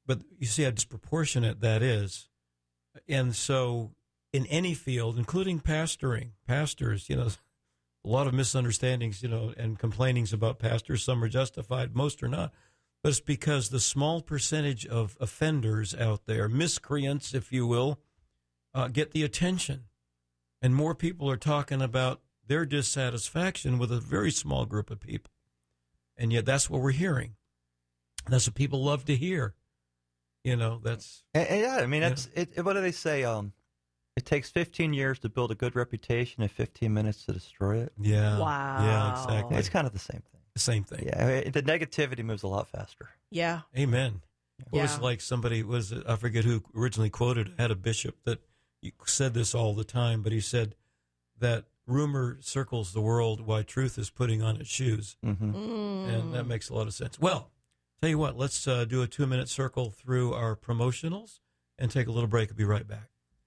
but you see how disproportionate that is. And so in any field, including pastoring, pastors, you know, a lot of misunderstandings, you know, and complainings about pastors. Some are justified, most are not. But it's because the small percentage of offenders out there, miscreants, if you will, uh, get the attention. And more people are talking about their dissatisfaction with a very small group of people. And yet that's what we're hearing. That's what people love to hear. You know, that's... And, and yeah, I mean, that's it, it, what do they say? Um, it takes fifteen years to build a good reputation and fifteen minutes to destroy it. Yeah. Wow. Yeah, exactly. It's kind of the same thing. The same thing. Yeah, I mean, the negativity moves a lot faster. Yeah. Amen. It Yeah. was like somebody was, I forget who originally quoted, had a bishop that said this all the time, but he said that rumor circles the world while truth is putting on its shoes. Mm-hmm. Mm. And that makes a lot of sense. Well, tell you what, let's uh, do a two-minute circle through our promotionals and take a little break. We'll be right back.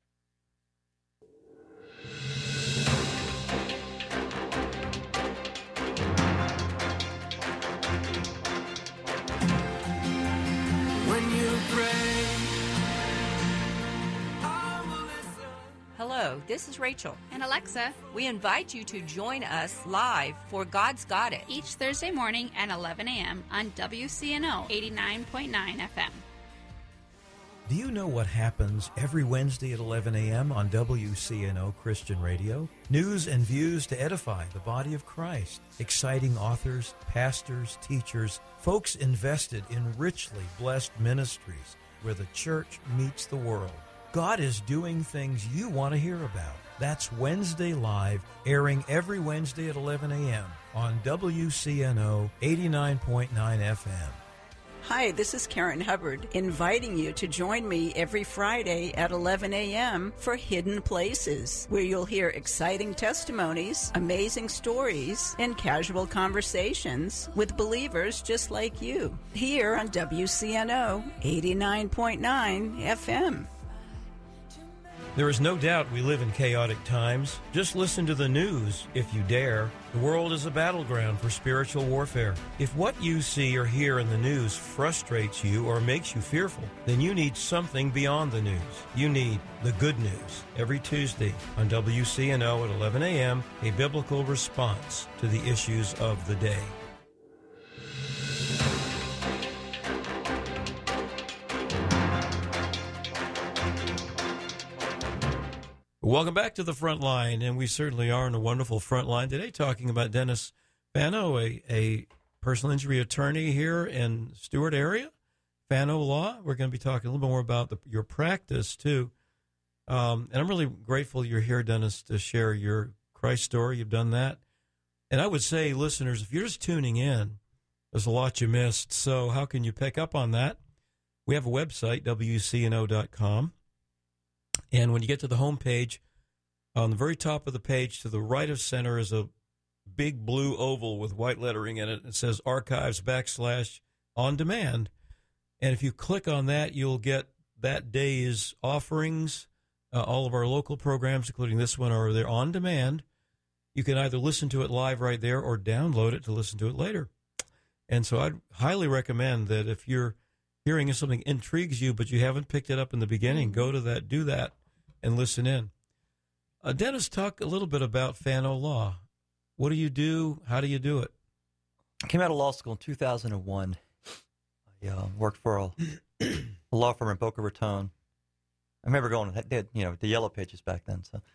Hello, this is Rachel. And Alexa, We invite you to join us live for God's Got It. each Thursday morning at eleven a.m. on W C N O eighty-nine point nine F M. Do you know what happens every Wednesday at eleven a.m. on W C N O Christian Radio? News and views to edify the body of Christ. Exciting authors, pastors, teachers, folks invested in richly blessed ministries where the church meets the world. God is doing things you want to hear about. That's Wednesday Live, airing every Wednesday at eleven a.m. on W C N O eighty-nine point nine F M. Hi, this is Karen Hubbard, inviting you to join me every Friday at eleven a.m. for Hidden Places, where you'll hear exciting testimonies, amazing stories, and casual conversations with believers just like you, here on W C N O eighty-nine point nine F M. There is no doubt we live in chaotic times. Just listen to the news, if you dare. The world is a battleground for spiritual warfare. If what you see or hear in the news frustrates you or makes you fearful, then you need something beyond the news. You need the good news. Every Tuesday on W C N O at eleven a.m., a biblical response to the issues of the day. Welcome back to the front line, and we certainly are in a wonderful front line today, talking about Dennis Fano, a, a personal injury attorney here in Stewart area, Fano Law. We're going to be talking a little bit more about the, your practice, too. Um, and I'm really grateful you're here, Dennis, to share your Christ story. You've done that. And I would say, listeners, if you're just tuning in, there's a lot you missed. So how can you pick up on that? We have a website, W C N O dot com. And when you get to the home page, on the very top of the page to the right of center is a big blue oval with white lettering in it. It says archives backslash on demand. And if you click on that, you'll get that day's offerings. Uh, all of our local programs, including this one, are there on demand. You can either listen to it live right there or download it to listen to it later. And so I'd highly recommend that if you're hearing something intrigues you, but you haven't picked it up in the beginning, go to that, do that, and listen in. Uh, Dennis, talk a little bit about Fano Law. What do you do? How do you do it? I came out of law school in two thousand one. I uh, worked for a, a law firm in Boca Raton. I remember going, they had, you know, the yellow pages back then. So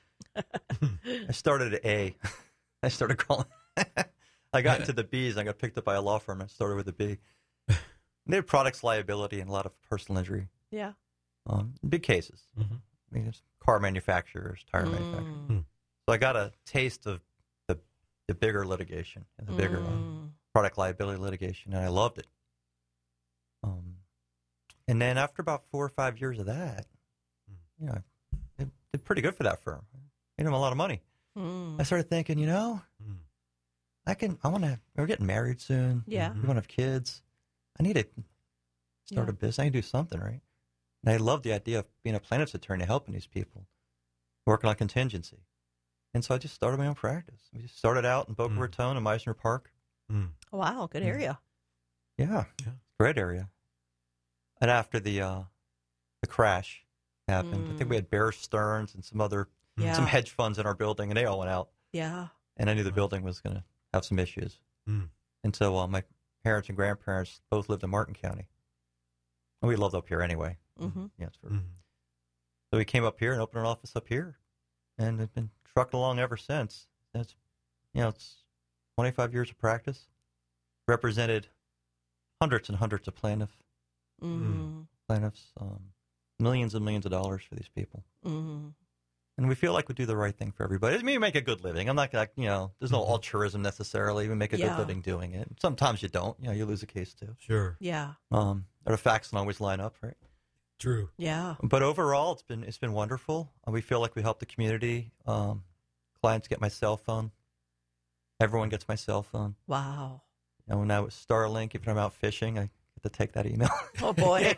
I started at A. I started calling. I got into the B's. I got picked up by a law firm. I started with a B. They had products liability and a lot of personal injury. Yeah. Um, big cases. Mm-hmm. I mean, it's car manufacturers, tire Mm. manufacturers. So I got a taste of the the bigger litigation and the bigger uh, Mm. product liability litigation, and I loved it. Um, and then after about four or five years of that, you know, it did pretty good for that firm. Made them a lot of money. Mm. I started thinking, you know, Mm. I can. I want to. We're getting married soon. Yeah. We want to have kids. I need to start Yeah. a business. I can do something, right? And I love the idea of being a plaintiff's attorney, helping these people, working on contingency. And so I just started my own practice. We just started out in Boca Mm. Raton and Meisner Park. Mm. Wow, good area. Yeah, Yeah. great area. And after the uh, the crash happened, Mm. I think we had Bear Stearns and some other Yeah. some hedge funds in our building, and they all went out. Yeah. And I knew the building was going to have some issues. Mm. And so uh, my parents and grandparents both lived in Martin County. And we lived up here anyway. Mm-hmm. Yeah, it's for, Mhm. So we came up here and opened an office up here, and it's been trucking along ever since. And it's, you know, it's twenty-five years of practice. Represented hundreds and hundreds of plaintiffs, Mm-hmm. plaintiffs, um, millions and millions of dollars for these people. Mm-hmm. And we feel like we do the right thing for everybody. I mean, we make a good living. I'm not like, you know, there's no Mhm. altruism necessarily. We make a Yeah. good living doing it. Sometimes you don't. You know, you lose a case too. Sure. Yeah. Um, the facts don't always line up, right? True. Yeah. But overall, it's been it's been wonderful. Uh, We feel like we help the community. Um, clients get my cell phone. Everyone gets my cell phone. Wow. You know, now with Starlink, if I'm out fishing, I get to take that email. Oh boy.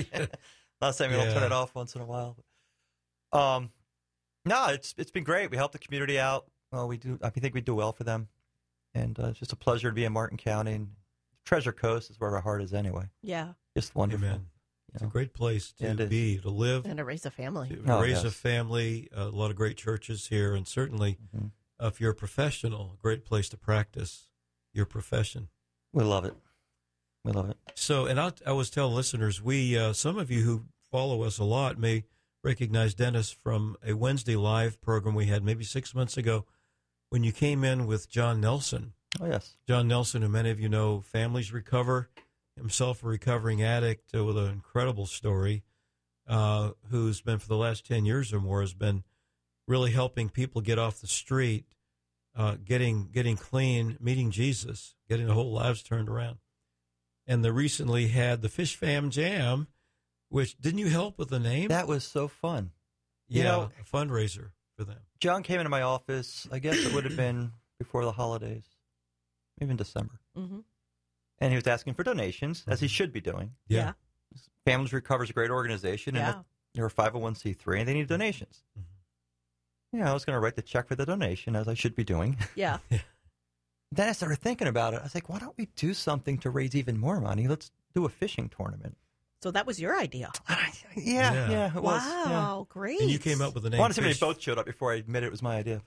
Not saying we don't turn Yeah. it off once in a while. But, um, no, it's it's been great. We help the community out. Well, we do. I think we do well for them, and uh, it's just a pleasure to be in Martin County. And Treasure Coast is where our heart is anyway. Yeah. Just wonderful. Amen. you It's know. a great place to Yeah, it is. be, to live, And to raise a family. to Oh, raise a yes. family. A lot of great churches here, and certainly, Mhm. uh, if you're a professional, a great place to practice your profession. We love it. We love it. So, and I, I was telling listeners, we uh, some of you who follow us a lot may recognize Dennis from a Wednesday live program we had maybe six months ago when you came in with John Nelson. Oh yes. John Nelson, who many of you know, Families Recover, himself a recovering addict uh, with an incredible story, uh, who's been for the last ten years or more has been really helping people get off the street, uh, getting getting clean, meeting Jesus, getting their whole lives turned around. And they recently had the Fish Fam Jam, which didn't you help with the name? That was so fun. yeah, you know- a fundraiser for them. John came into my office. I guess it would have been before the holidays, maybe in December, Mm-hmm. and he was asking for donations, as he should be doing. Yeah. Families Recover is a great organization, and Yeah. they're a five oh one c three, and they need donations. Mhm. Yeah, I was going to write the check for the donation, as I should be doing. Yeah. Then I started thinking about it. I was like, why don't we do something to raise even more money? Let's do a fishing tournament. So that was your idea. Yeah, Yeah. yeah, it was. yeah. Wow. Great. And you came up with the I name. wanted to see how many Fish- boats showed up before I admitted it was my idea.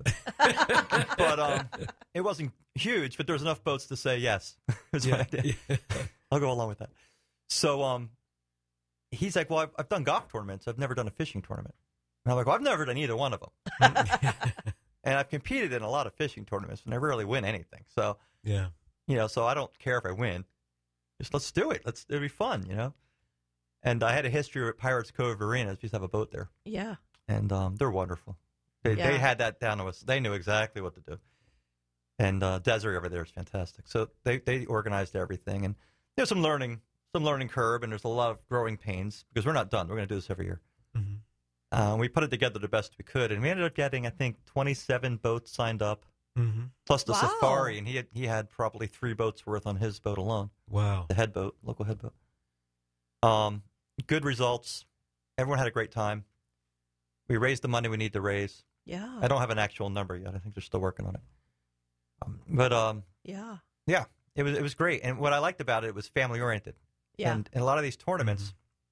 But um, it wasn't huge, but there was enough boats to say yes. It was my Yeah. idea. I'll go along with that. So um, he's like, well, I've, I've done golf tournaments. I've never done a fishing tournament. And I'm like, well, I've never done either one of them. And I've competed in a lot of fishing tournaments, and I rarely win anything. So, yeah. you know, so I don't care if I win. Just let's do it. Let's it'll be fun, you know. And I had a history at Pirates Cove Arena. I used to have a boat there, Yeah. and um, they're wonderful. They Yeah. they had that down to us. They knew exactly what to do. And uh, Desiree over there is fantastic. So they they organized everything, and there's some learning some learning curve, and there's a lot of growing pains because we're not done. We're going to do this every year. Mm-hmm. Uh, we put it together the best we could, and we ended up getting, I think, twenty-seven boats signed up, Mm-hmm. plus the Wow. safari, and he had, he had probably three boats worth on his boat alone, Wow. the head boat, local head boat. Um, good results. Everyone had a great time. We raised the money we need to raise. Yeah. I don't have an actual number yet. I think they're still working on it. Um, but um, Yeah. yeah, it was it was great, and what I liked about it, it was family oriented. Yeah. And in a lot of these tournaments,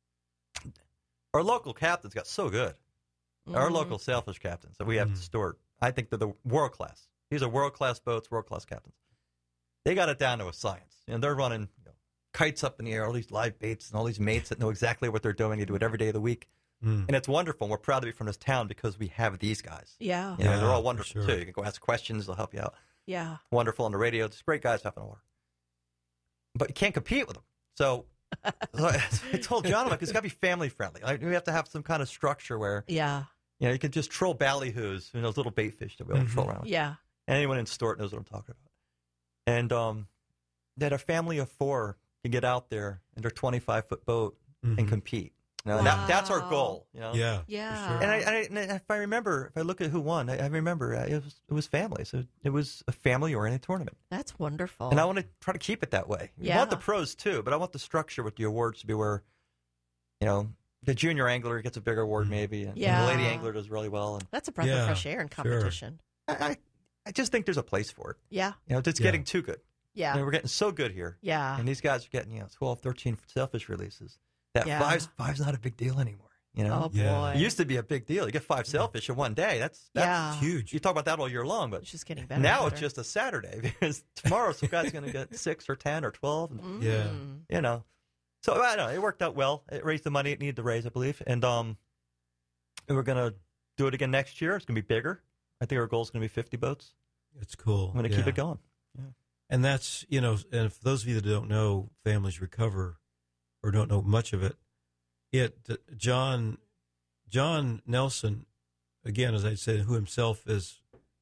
our local captains got so good. Our Mhm. local sailfish captains that we have Mhm. at Stewart, I think they're the world class. These are world class boats, world class captains. They got it down to a science, and they're running you know, kites up in the air, all these live baits, and all these mates that know exactly what they're doing. They do it every day of the week, Mm. and it's wonderful. We're proud to be from this town because we have these guys. Yeah. You know, Yeah, they're all for wonderful sure. too. You can go ask questions; they'll help you out. Yeah. Wonderful on the radio. Just great guys up in the water, but you can't compete with them. So, so I told John, I'm like, it's got to be family friendly. Like, we have to have some kind of structure where Yeah. you know you can just troll ballyhoos, you know, those little bait fish that we all Mhm. troll around with. Yeah. Anyone in Stewart knows what I'm talking about. And um, that a family of four can get out there in their twenty-five foot boat and Mhm. compete. You know, and that, that's our Wow. goal. You know. Yeah. Yeah. For sure. And, I, I, and if I remember, if I look at who won, I, I remember uh, it was it was family. So it was a family-oriented tournament, That's wonderful. and I want to try to keep it that way. We Yeah. want the pros too, but I want the structure with the awards to be where, you know, the junior angler gets a bigger award maybe, and, Yeah. and the lady angler does really well. And That's a breath Yeah, of fresh air in sure. competition. I, I, I just think there's a place for it. Yeah. You know, it's Yeah. getting too good. Yeah. I mean, we're getting so good here. Yeah. And these guys are getting, you know, twelve, thirteen sailfish releases. That Yeah. five's five's not a big deal anymore. You know, Oh, Yeah. boy. it used to be a big deal. You get five sailfish in one day. That's that's Yeah. Huge. You talk about that all year long, but It's just getting better. now and it's better. just a Saturday because tomorrow some guy's going to get six or ten or twelve. And, Yeah. Mm. you know, so I don't know. It worked out well. It raised the money it needed to raise, I believe, and um, and we're going to do it again next year. It's going to be bigger. I think our goal is going to be fifty boats. It's cool. I'm going to yeah. keep it going. And that's, you know, and for those of you that don't know Families Recover or don't know much of it, it, John, John Nelson, again, as I said, who himself is,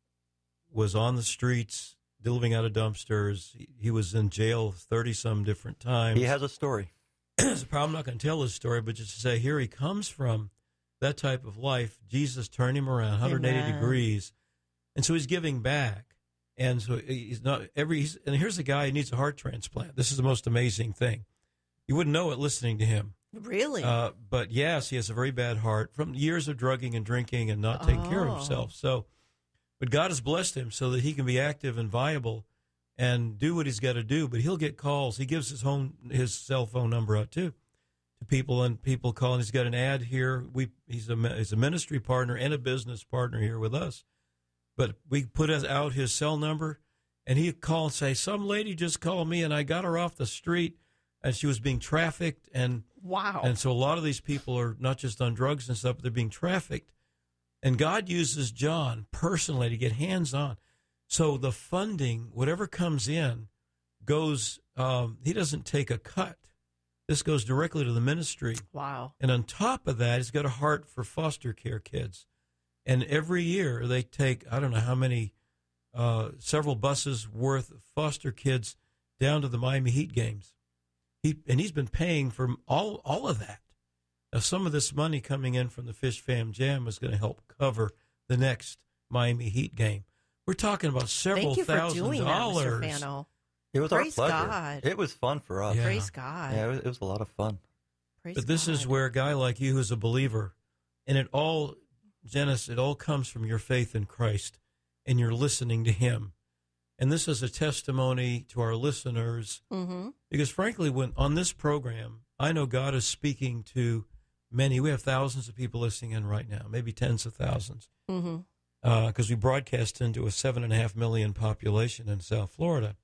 was on the streets, living out of dumpsters. He, he was in jail thirty some different times. He has a story. So I'm not going to tell his story, but just to say, here he comes from that type of life. Jesus turned him around one hundred eighty Amen. degrees. And so he's giving back. And so he's not every, he's, and here's a guy who needs a heart transplant. This is the most amazing thing. You wouldn't know it listening to him. Really? Uh, but yes, he has a very bad heart from years of drugging and drinking and not taking care of Oh. himself. So, but God has blessed him so that he can be active and viable and do what he's got to do. But he'll get calls. He gives his home, his cell phone number out too to people, and people call. And he's got an ad here. We he's a he's a ministry partner and a business partner here with us. But we put out his cell number, and he'd call and say, some lady just called me, and I got her off the street, and she was being trafficked. And wow. and so a lot of these people are not just on drugs and stuff, but they're being trafficked. And God uses John personally to get hands-on. So the funding, whatever comes in, goes, um, he doesn't take a cut. This goes directly to the ministry. Wow. And on top of that, he's got a heart for foster care kids. And every year they take, I don't know how many, uh, several buses worth of foster kids down to the Miami Heat games. He and he's been paying for all all of that. Now, some of this money coming in from the Fish Fam Jam is going to help cover the next Miami Heat game. We're talking about several Thank you for thousand doing that, dollars. Mister Fano. It was Praise our pleasure. God. It was fun for us. Yeah. Praise God. Yeah, it was, it was a lot of fun. Praise But this is God. where a guy like you who's a believer, and it all, Janice, it all comes from your faith in Christ, and you're listening to him. And this is a testimony to our listeners, Mm-hmm. because frankly, when on this program, I know God is speaking to many. We have thousands of people listening in right now, maybe tens of thousands, Mm-hmm. because we broadcast into a seven and a half million population in South Florida.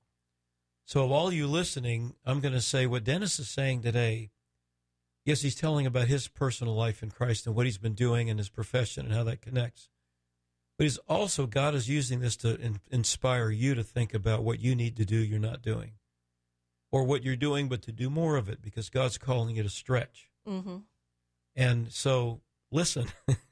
So of all you listening, I'm going to say what Dennis is saying today. Yes, he's telling about his personal life in Christ and what he's been doing in his profession and how that connects. But he's also, God is using this to in, inspire you to think about what you need to do you're not doing, or what you're doing but to do more of it, because God's calling you to stretch. Mm-hmm. And so listen,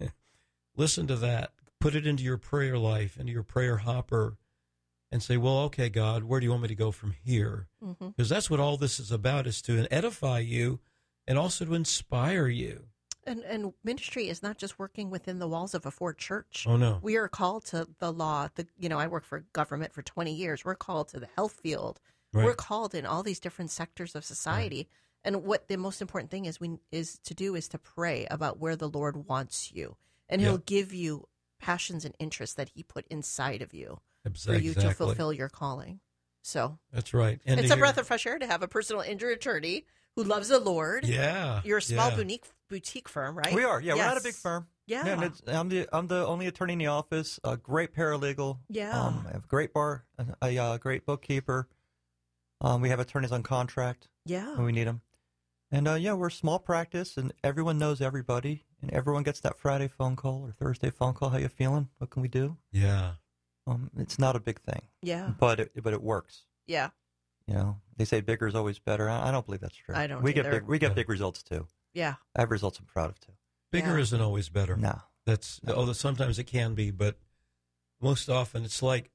listen to that. Put it into your prayer life, into your prayer hopper, and say, well, okay, God, where do you want me to go from here? Mm-hmm. Because that's what all this is about, is to edify you and also to inspire you. And and ministry is not just working within the walls of a Ford church. Oh, no. We are called to the law. The you know, I worked for government for twenty years. We're called to the health field. Right. We're called in all these different sectors of society. And what the most important thing is we is to do is to pray about where the Lord wants you, and He'll Yeah. give you passions and interests that He put inside of you for Exactly. you to fulfill your calling. So That's right. And it's to a hear- breath of fresh air to have a personal injury attorney who loves the Lord. Yeah. You're a small yeah. boutique boutique firm, right? We are. Yeah, we're not a Yes. big firm. Yeah. and it's, I'm the I'm the only attorney in the office. A great paralegal. Yeah. Um, I have a great bar. A, a, uh great bookkeeper. Um, we have attorneys on contract Yeah. when we need them. And uh, yeah, we're a small practice, and everyone knows everybody, and everyone gets that Friday phone call or Thursday phone call. How you feeling? What can we do? Yeah. Um, it's not a big thing, Yeah. but it but it works. Yeah. You know, they say bigger is always better. I, I don't believe that's true. I don't We either. get big. We get Yeah. big results too. Yeah. I have results I'm proud of too. Bigger Yeah. isn't always better. No. That's, although sometimes it can be, but most often it's like,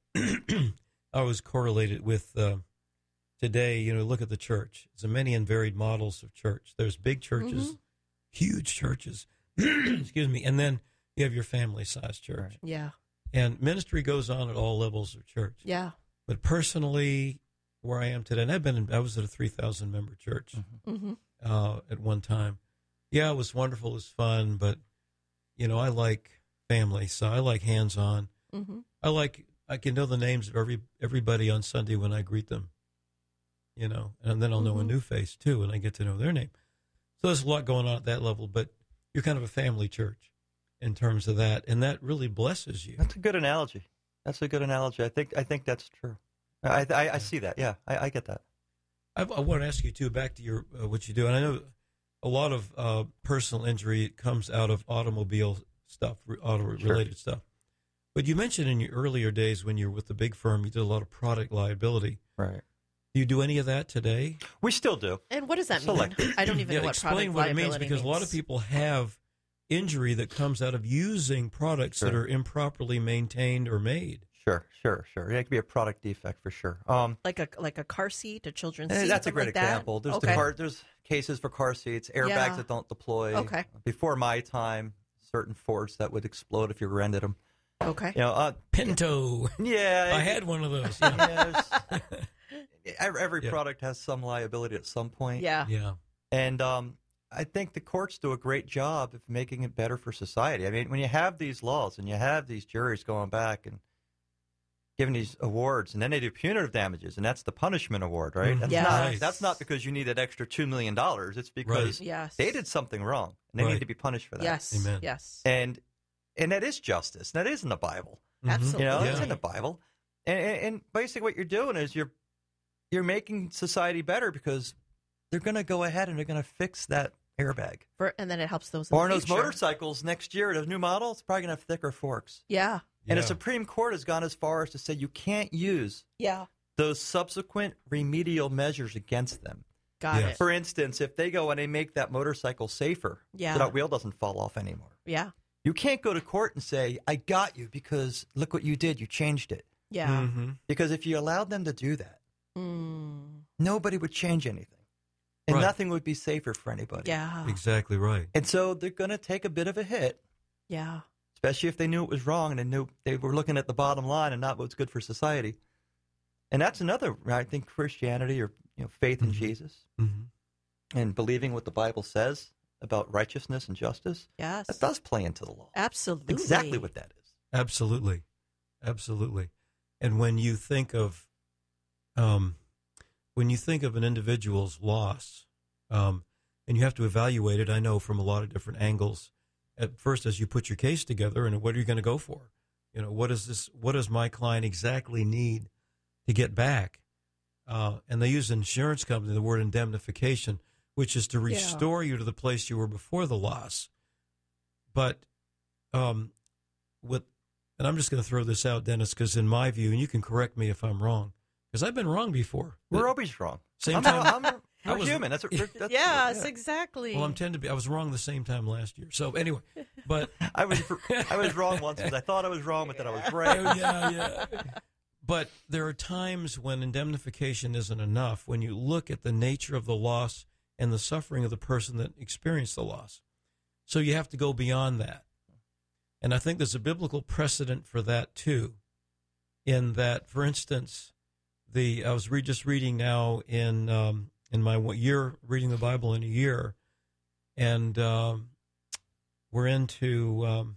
I was correlated with uh, today, you know, look at the church. There's many and varied models of church. There's big churches, Mhm. huge churches, excuse me, and then you have your family-sized church. Right. Yeah. And ministry goes on at all levels of church. Yeah. But personally, where I am today, and I've been, in, I was at a three thousand member church Mm-hmm. uh, at one time. Yeah, it was wonderful, it was fun, but, you know, I like family, so I like hands-on. Mm-hmm. I like, I can know the names of every everybody on Sunday when I greet them, you know, and then I'll know a Mhm. new face too, and I get to know their name. So there's a lot going on at that level, but you're kind of a family church in terms of that, and that really blesses you. That's a good analogy. That's a good analogy. I think I think that's true. I I, I see that. Yeah, I, I get that. I, I want to ask you too, back to your uh, what you do, and I know a lot of uh, personal injury comes out of automobile stuff, auto-related sure. stuff. But you mentioned in your earlier days when you were with the big firm, you did a lot of product liability. Right. Do you do any of that today? We still do. And what does that Select. mean? I don't even yeah, know what explain product what it liability means, because means. a lot of people have injury that comes out of using products Sure. that are improperly maintained or made. Sure, sure, sure. Yeah, it could be a product defect for sure. Um, like a like a car seat, a children's and seat. that's a something great like that? example. There's okay. the car. There's cases for car seats, airbags Yeah. that don't deploy. Okay. Before my time, certain Fords that would explode if you rented them. Okay. You know, uh, Pinto. yeah, I had one of those. Yeah. yeah, every every Yeah. product has some liability at some point. Yeah. yeah. And um, I think the courts do a great job of making it better for society. I mean, when you have these laws and you have these juries going back and giving these awards, and then they do punitive damages, and that's the punishment award, right? Mhm. That's, Yes. not, that's not because you need that extra two million dollars. It's because Yes. they did something wrong, and they Right. need to be punished for that. Yes. Amen. Yes. And and that is justice. And that is in the Bible. Mhm. Absolutely. You know, Yeah. it's in the Bible. And, and, and basically what you're doing is you're you're making society better because they're going to go ahead and they're going to fix that airbag. For, and then it helps those in Or in the those future. motorcycles next year, the new model, it's probably going to have thicker forks. Yeah. And the Yeah. Supreme Court has gone as far as to say you can't use Yeah. those subsequent remedial measures against them. Got Yes. it. For instance, if they go and they make that motorcycle safer, Yeah. so that wheel doesn't fall off anymore. Yeah. You can't go to court and say, I got you because look what you did. You changed it. Yeah. Mhm. Because if you allowed them to do that, Mm. nobody would change anything. And Right. nothing would be safer for anybody. Yeah. Exactly right. And so they're going to take a bit of a hit, Yeah. especially if they knew it was wrong and they knew they were looking at the bottom line and not what's good for society. And that's another, I think, Christianity or you know faith in Mhm. Jesus Mm-hmm. and believing what the Bible says about righteousness and justice. Yes. That does play into the law. Absolutely. Exactly what that is. Absolutely. Absolutely. And when you think of um, when you think of an individual's loss, um, and you have to evaluate it, I know from a lot of different angles. At first, as you put your case together, and what are you going to go for? You know, what is this? What does my client exactly need to get back? Uh, and they use insurance company the word indemnification, which is to Yeah. restore you to the place you were before the loss. But um, with and I'm just going to throw this out, Dennis, because in my view, and you can correct me if I'm wrong, because I've been wrong before. We're always wrong. Same I'm, time. I'm, I we're was- human. That's, what, that's Yes, yeah. exactly. Well, I'm tend to be. I was wrong the same time last year. So anyway, but I was I was wrong once because I thought I was wrong, but then I was right. yeah, yeah. But there are times when indemnification isn't enough. When you look at the nature of the loss and the suffering of the person that experienced the loss, so you have to go beyond that. And I think there's a biblical precedent for that too. In that, for instance, the I was re- just reading now in um, in my one year reading the Bible in a year, and um, we're into um,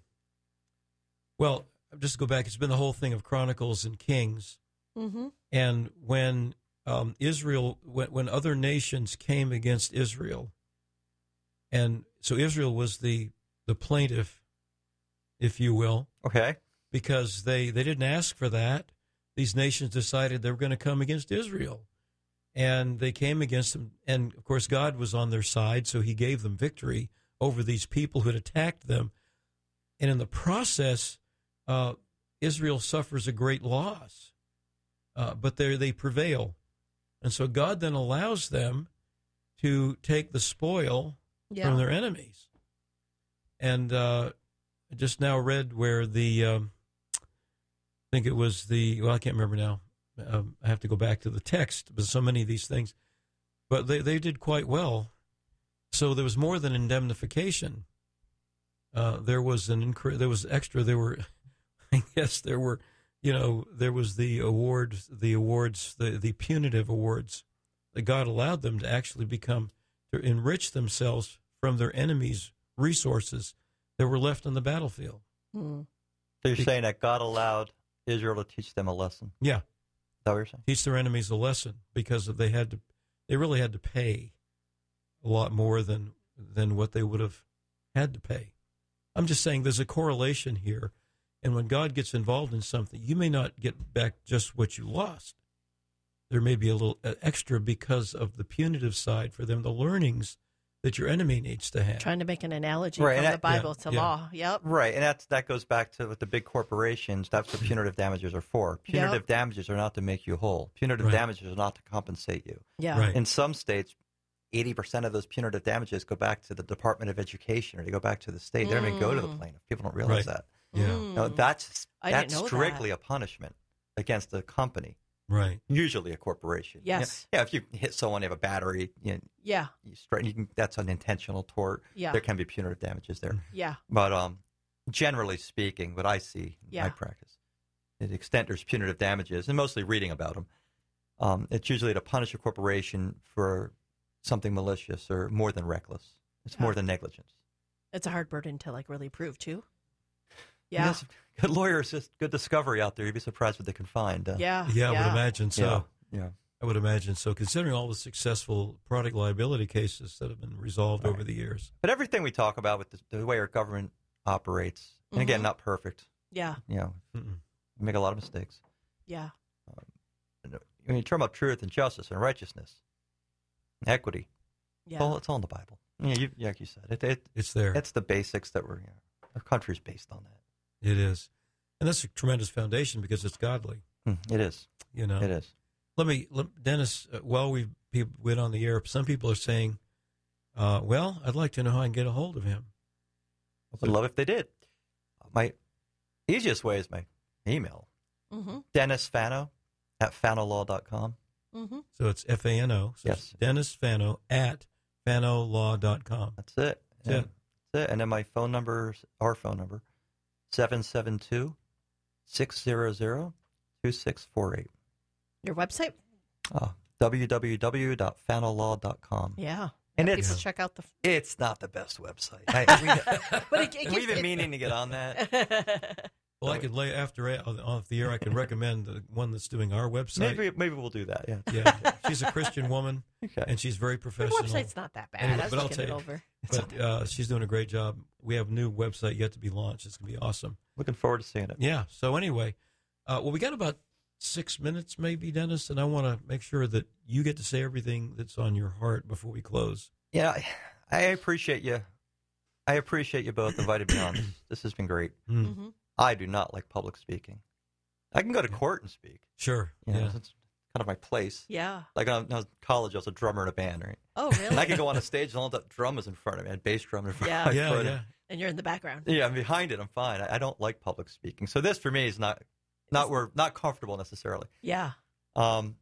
well, just go back. It's been the whole thing of Chronicles and Kings, Mm-hmm. and when um, Israel, when, when other nations came against Israel, and so Israel was the the plaintiff, if you will, Okay. because they, they didn't ask for that. These nations decided they were going to come against Israel, and they came against them. And, of course, God was on their side, so he gave them victory over these people who had attacked them. And in the process, uh, Israel suffers a great loss, uh, but they they prevail. And so God then allows them to take the spoil Yeah. from their enemies. And uh, I just now read where the, um, I think it was the, well, I can't remember now. Um, I have to go back to the text, but so many of these things. But they, they did quite well. So there was more than indemnification. Uh, there was an incre- there was extra. There were, I guess there were, you know, there was the awards, the awards, the, the punitive awards that God allowed them to actually become, to enrich themselves from their enemies' resources that were left on the battlefield. Mm. So you're saying that God allowed Israel to teach them a lesson? Yeah. Is that what you're saying? Teach their enemies a lesson because they had to, they really had to pay a lot more than than what they would have had to pay. I'm just saying there's a correlation here. And when God gets involved in something, you may not get back just what you lost. There may be a little extra because of the punitive side for them, the learnings that your enemy needs to have. Trying to make an analogy Right, from and the that- Bible yeah, to yeah. law. Yep. Right, and that's, that goes back to what the big corporations, that's what punitive damages are for. Punitive Yep. damages are not to make you whole. Punitive Right. damages are not to compensate you. Yeah. Right. In some states, eighty percent of those punitive damages go back to the Department of Education or they go back to the state. They don't even go to the Mm. plaintiff. People don't realize Right. that. Yeah, Mm. No, that's I didn't that's know strictly that. a punishment against the company, right. usually a corporation. Yeah, Yes. Yeah, if you hit someone, you have a battery, you know, Yeah. you straighten, you can, that's an intentional tort. Yeah. There can be punitive damages there. Yeah. But um, generally speaking, what I see in Yeah. my practice, to the extent there's punitive damages, and mostly reading about them, um, it's usually to punish a corporation for something malicious or more than reckless. It's more Yeah. than negligence. It's a hard burden to like really prove too. And Yeah. that's- good lawyers, just good discovery out there. You'd be surprised what they can find. Uh, Yeah. Yeah, I would imagine so. Yeah. yeah. I would imagine so, considering all the successful product liability cases that have been resolved Right. over the years. But everything we talk about with the, the way our government operates, and again, Mhm. not perfect. Yeah. You know, Mm-mm. we make a lot of mistakes. Yeah. When you talk about truth and justice and righteousness, and equity, Yeah. it's, all, it's all in the Bible. Yeah, you, like you said, it, it, It's there. it's the basics that we're, you know, our country's based on that. It is. And that's a tremendous foundation because it's godly, Mm, it is. you know. It is. Let me, let, Dennis, uh, while we went on the air, some people are saying, uh, well, I'd like to know how I can get a hold of him. Would love if they did. My easiest way is my email, Mm-hmm. Dennis Fano at fano law dot com. Mm-hmm. So it's F A N O. So Yes. it's Dennis Fano at fano law dot com. That's it. That's And, it. that's it. And then my phone number, our phone number, seven seven two, six zero zero, two six four eight. Your website? Uh, w w w dot fano law dot com. Yeah. And Have it's people check out the. it's not the best website. I, we, But it, it and gives we've been it- meaning to get on that. Well, I could lay after off the air. I can recommend the one that's doing our website. Maybe maybe we'll do that. Yeah. Yeah, she's a Christian woman, Okay. and she's very Your professional. website's not that bad. Anyway, I was but I'll looking it tell you. over. But uh, she's doing a great job. We have a new website yet to be launched. It's going to be awesome. Looking forward to seeing it. Yeah. So anyway, uh, well, we got about six minutes, maybe, Dennis, and I want to make sure that you get to say everything that's on your heart before we close. Yeah, I, I appreciate you. I appreciate you both inviting me on. This, this has been great. Mm. Mm-hmm. I do not like public speaking. I can go to court and speak. Sure. You know, Yeah. It's kind of my place. Yeah. Like when I was in college, I was a drummer in a band, right? Oh, really? And I could go on a stage and all the drum was in front of me. I had bass drum in front Yeah. of me. Yeah. Yeah. And you're in the background. Yeah, I'm behind it. I'm fine. I, I don't like public speaking. So this for me is not not where not comfortable necessarily. Yeah. Um,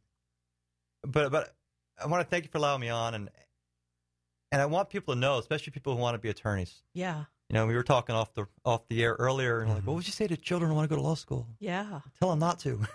but but I want to thank you for allowing me on, and and I want people to know, especially people who want to be attorneys. Yeah. You know, we were talking off the off the air earlier, and like, Mhm. what would you say to children who want to go to law school? Yeah. Tell them not to.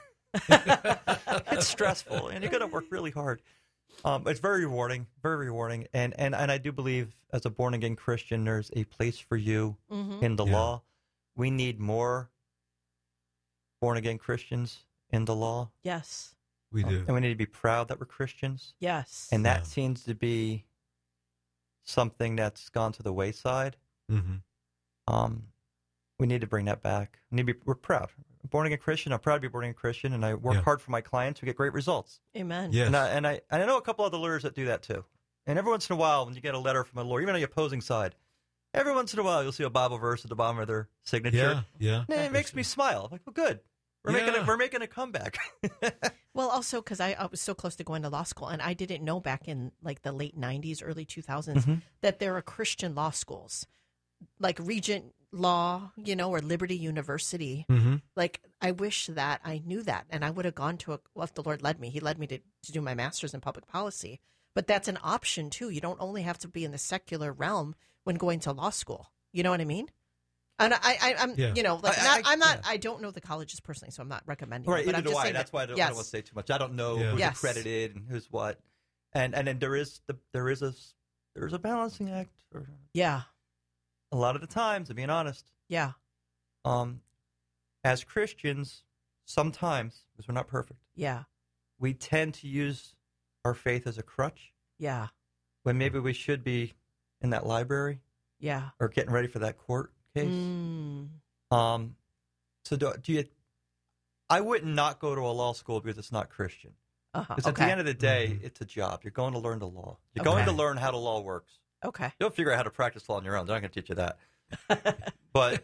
It's stressful, and you're going to work really hard. Um, it's very rewarding, very rewarding, and, and and I do believe as a born again Christian, there's a place for you Mm-hmm. in the Yeah. law. We need more born again Christians in the law, Yes. We do. and we need to be proud that we're Christians. Yes. And that Yeah. seems to be something that's gone to the wayside. Mm-hmm. Um, we need to bring that back. We need to be, we're proud. Born again Christian. I'm proud to be a born again Christian, and I work Yeah. hard for my clients. We get great results. Amen. Yes. And I, and I and I know a couple other lawyers that do that too. And every once in a while, when you get a letter from a lawyer, even on the opposing side, every once in a while you'll see a Bible verse at the bottom of their signature. Yeah. Yeah. And it makes me smile. I'm like, well, good. We're making Yeah. a, we're making a comeback. Well, also because I, I was so close to going to law school, and I didn't know back in like the late nineties, early two thousands, Mhm. that there are Christian law schools, like Regent Law, you know, or Liberty University. Mm-hmm. Like, I wish that I knew that, and I would have gone to a. Well, if the Lord led me, He led me to to do my master's in public policy. But that's an option too. You don't only have to be in the secular realm when going to law school. You know what I mean? And I, I I'm, Yeah. you know, like I- not, I- I'm not. yeah. I don't know the colleges personally, so I'm not recommending. Right, it, but either I'm do just I. saying That's that- why I don't, I yes. don't want to say too much. I don't know Yeah. who's Yes. accredited and who's what. And and then there is the there is a there is a balancing act. For Yeah, a lot of the times, to being honest, yeah, um, as Christians, sometimes because we're not perfect, yeah, we tend to use our faith as a crutch yeah, when maybe we should be in that library Yeah. or getting ready for that court case. Mm. Um, so do, do you? I wouldn't not go to a law school because it's not Christian. Uh-huh. Because Okay. at the end of the day, Mhm. it's a job. You're going to learn the law. You're Okay. going to learn how the law works. Okay. You'll figure out how to practice law on your own. They're not going to teach you that. But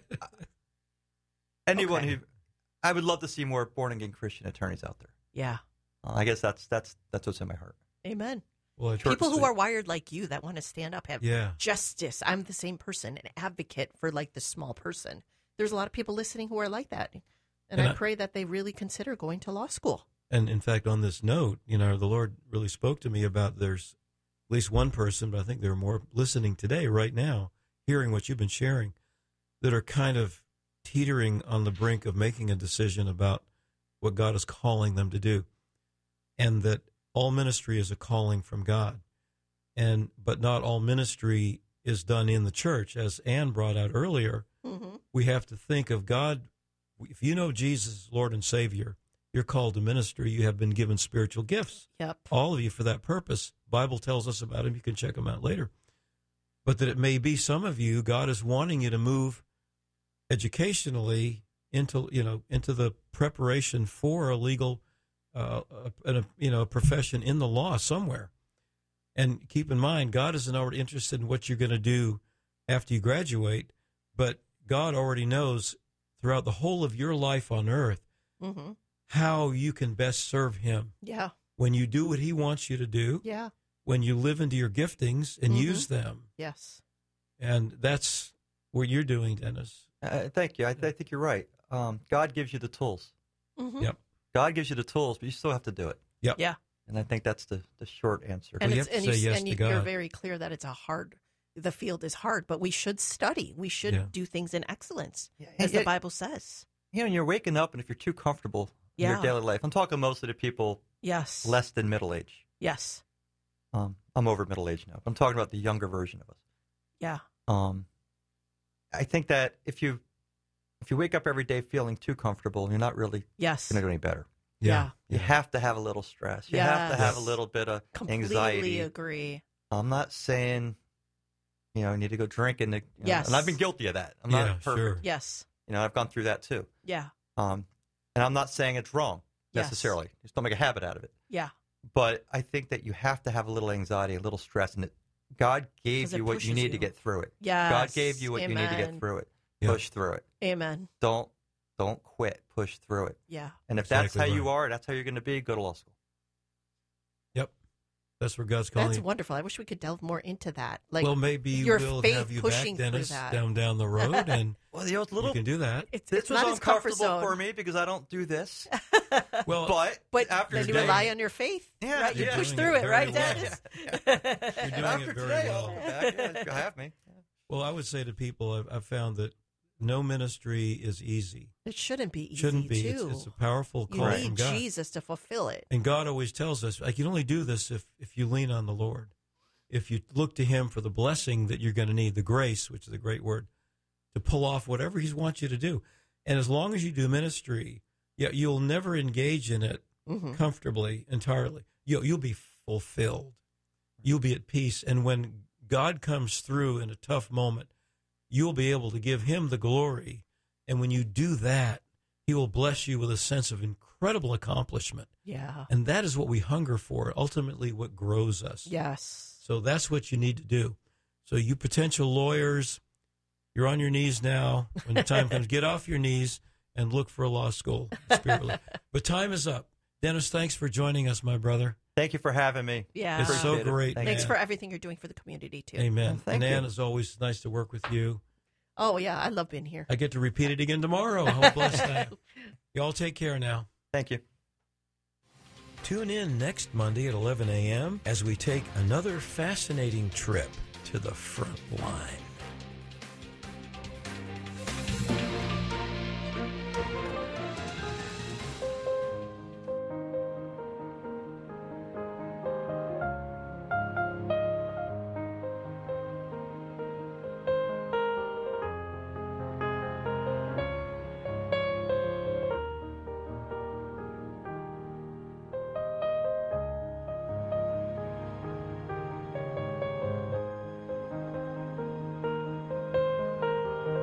anyone Okay. who, I would love to see more born again Christian attorneys out there. Yeah. Uh, I guess that's that's that's what's in my heart. Amen. Well, I People who say- are wired like you that want to stand up, have Yeah. justice. I'm the same person, an advocate for like the small person. There's a lot of people listening who are like that. And, And I, I- pray that they really consider going to law school. And in fact, on this note, you know, the Lord really spoke to me about there's at least one person, but I think there are more listening today, right now, hearing what you've been sharing, that are kind of teetering on the brink of making a decision about what God is calling them to do. And that all ministry is a calling from God. And but not all ministry is done in the church. As Ann brought out earlier, Mm-hmm. we have to think of God. If you know Jesus, Lord and Savior, you're called to ministry. You have been given spiritual gifts. Yep. All of you for that purpose. Bible tells us about them. You can check them out later. But that it may be some of you, God is wanting you to move educationally into, you know, into the preparation for a legal, uh, a, a, you know, a profession in the law somewhere. And keep in mind, God isn't already interested in what you're going to do after you graduate, but God already knows throughout the whole of your life on earth Mm-hmm. how you can best serve him. Yeah. When you do what he wants you to do, Yeah. when you live into your giftings and Mhm. use them. Yes. And that's what you're doing, Dennis. Uh, thank you. I, I think you're right. Um, God gives you the tools. Mm-hmm. Yep. God gives you the tools, but you still have to do it. Yep. Yeah. And I think that's the, the short answer. And Well, you it's have to and, say you, yes and to you, God. you're very clear that it's a hard. The field is hard, but we should study. We should Yeah. do things in excellence, Yeah, as yeah. the Bible says. You know, you're waking up, and if you're too comfortable in Yeah. your daily life, I'm talking mostly to people Yes. less than middle age. Yes. Um, I'm over middle age now. But I'm talking about the younger version of us. Yeah. Um, I think that if you if you wake up every day feeling too comfortable, you're not really Yes. going to do any better. Yeah. You have to have a little stress. You have to have a Yes. little bit of Completely anxiety. agree. I'm not saying, you know, I need to go drinking. To, you know, Yes. and I've been guilty of that. I'm Yeah, not perfect. sure. Yes. You know, I've gone through that too. Yeah. Um, and I'm not saying it's wrong Yes. necessarily. Just don't make a habit out of it. Yeah. But I think that you have to have a little anxiety, a little stress, and it, God gave 'Cause it you what you pushes need to you. get through it. Yes. God gave you what you need to get Amen. through it. Yeah. Push through it. Amen. Don't don't quit. Push through it. Yeah. And if that's Exactly how you right. are, that's how you're going to be. Go to law school. Yep. That's where God's calling That's you. wonderful. I wish we could delve more into that. Like, well, maybe your we'll faith have you pushing back, through Dennis, that. down down the road, and Well, you know, it's a you little. can do that. it's, This it's was not his comfort uncomfortable zone. for me because I don't do this. Well, But But after then you today, rely on your faith. Yeah, right? You yeah. push You're through doing it, it right, very Dennis? You're doing after it very today, well. I'll go back. Yeah, you have me. Well, I would say to people, I've, I've found that no ministry is easy. It shouldn't be easy, Shouldn't be. It's, too. it's a powerful you call need from God. Jesus to fulfill it. And God always tells us, I can only do this if, if you lean on the Lord. If you look to him for the blessing that you're going to need, the grace, which is a great word, to pull off whatever he wants you to do. And as long as you do ministry, yeah, you'll never engage in it Mm-hmm. comfortably, entirely. You'll, you'll be fulfilled. You'll be at peace. And when God comes through in a tough moment, you'll be able to give him the glory. And when you do that, he will bless you with a sense of incredible accomplishment. Yeah. And that is what we hunger for, ultimately what grows us. Yes. So that's what you need to do. So you potential lawyers, you're on your knees now. When the time comes, get off your knees and look for a law school. Spiritually. But time is up. Dennis, thanks for joining us, my brother. Thank you for having me. Yeah. It's so Appreciate it. great. Thank Thanks man. for everything you're doing for the community, too. Amen. Well, thank and Ann, you. it's always nice to work with you. Oh, yeah. I love being here. I get to repeat it again tomorrow. I hope bless that. Y'all take care now. Thank you. Tune in next Monday at eleven a.m. as we take another fascinating trip to the front line.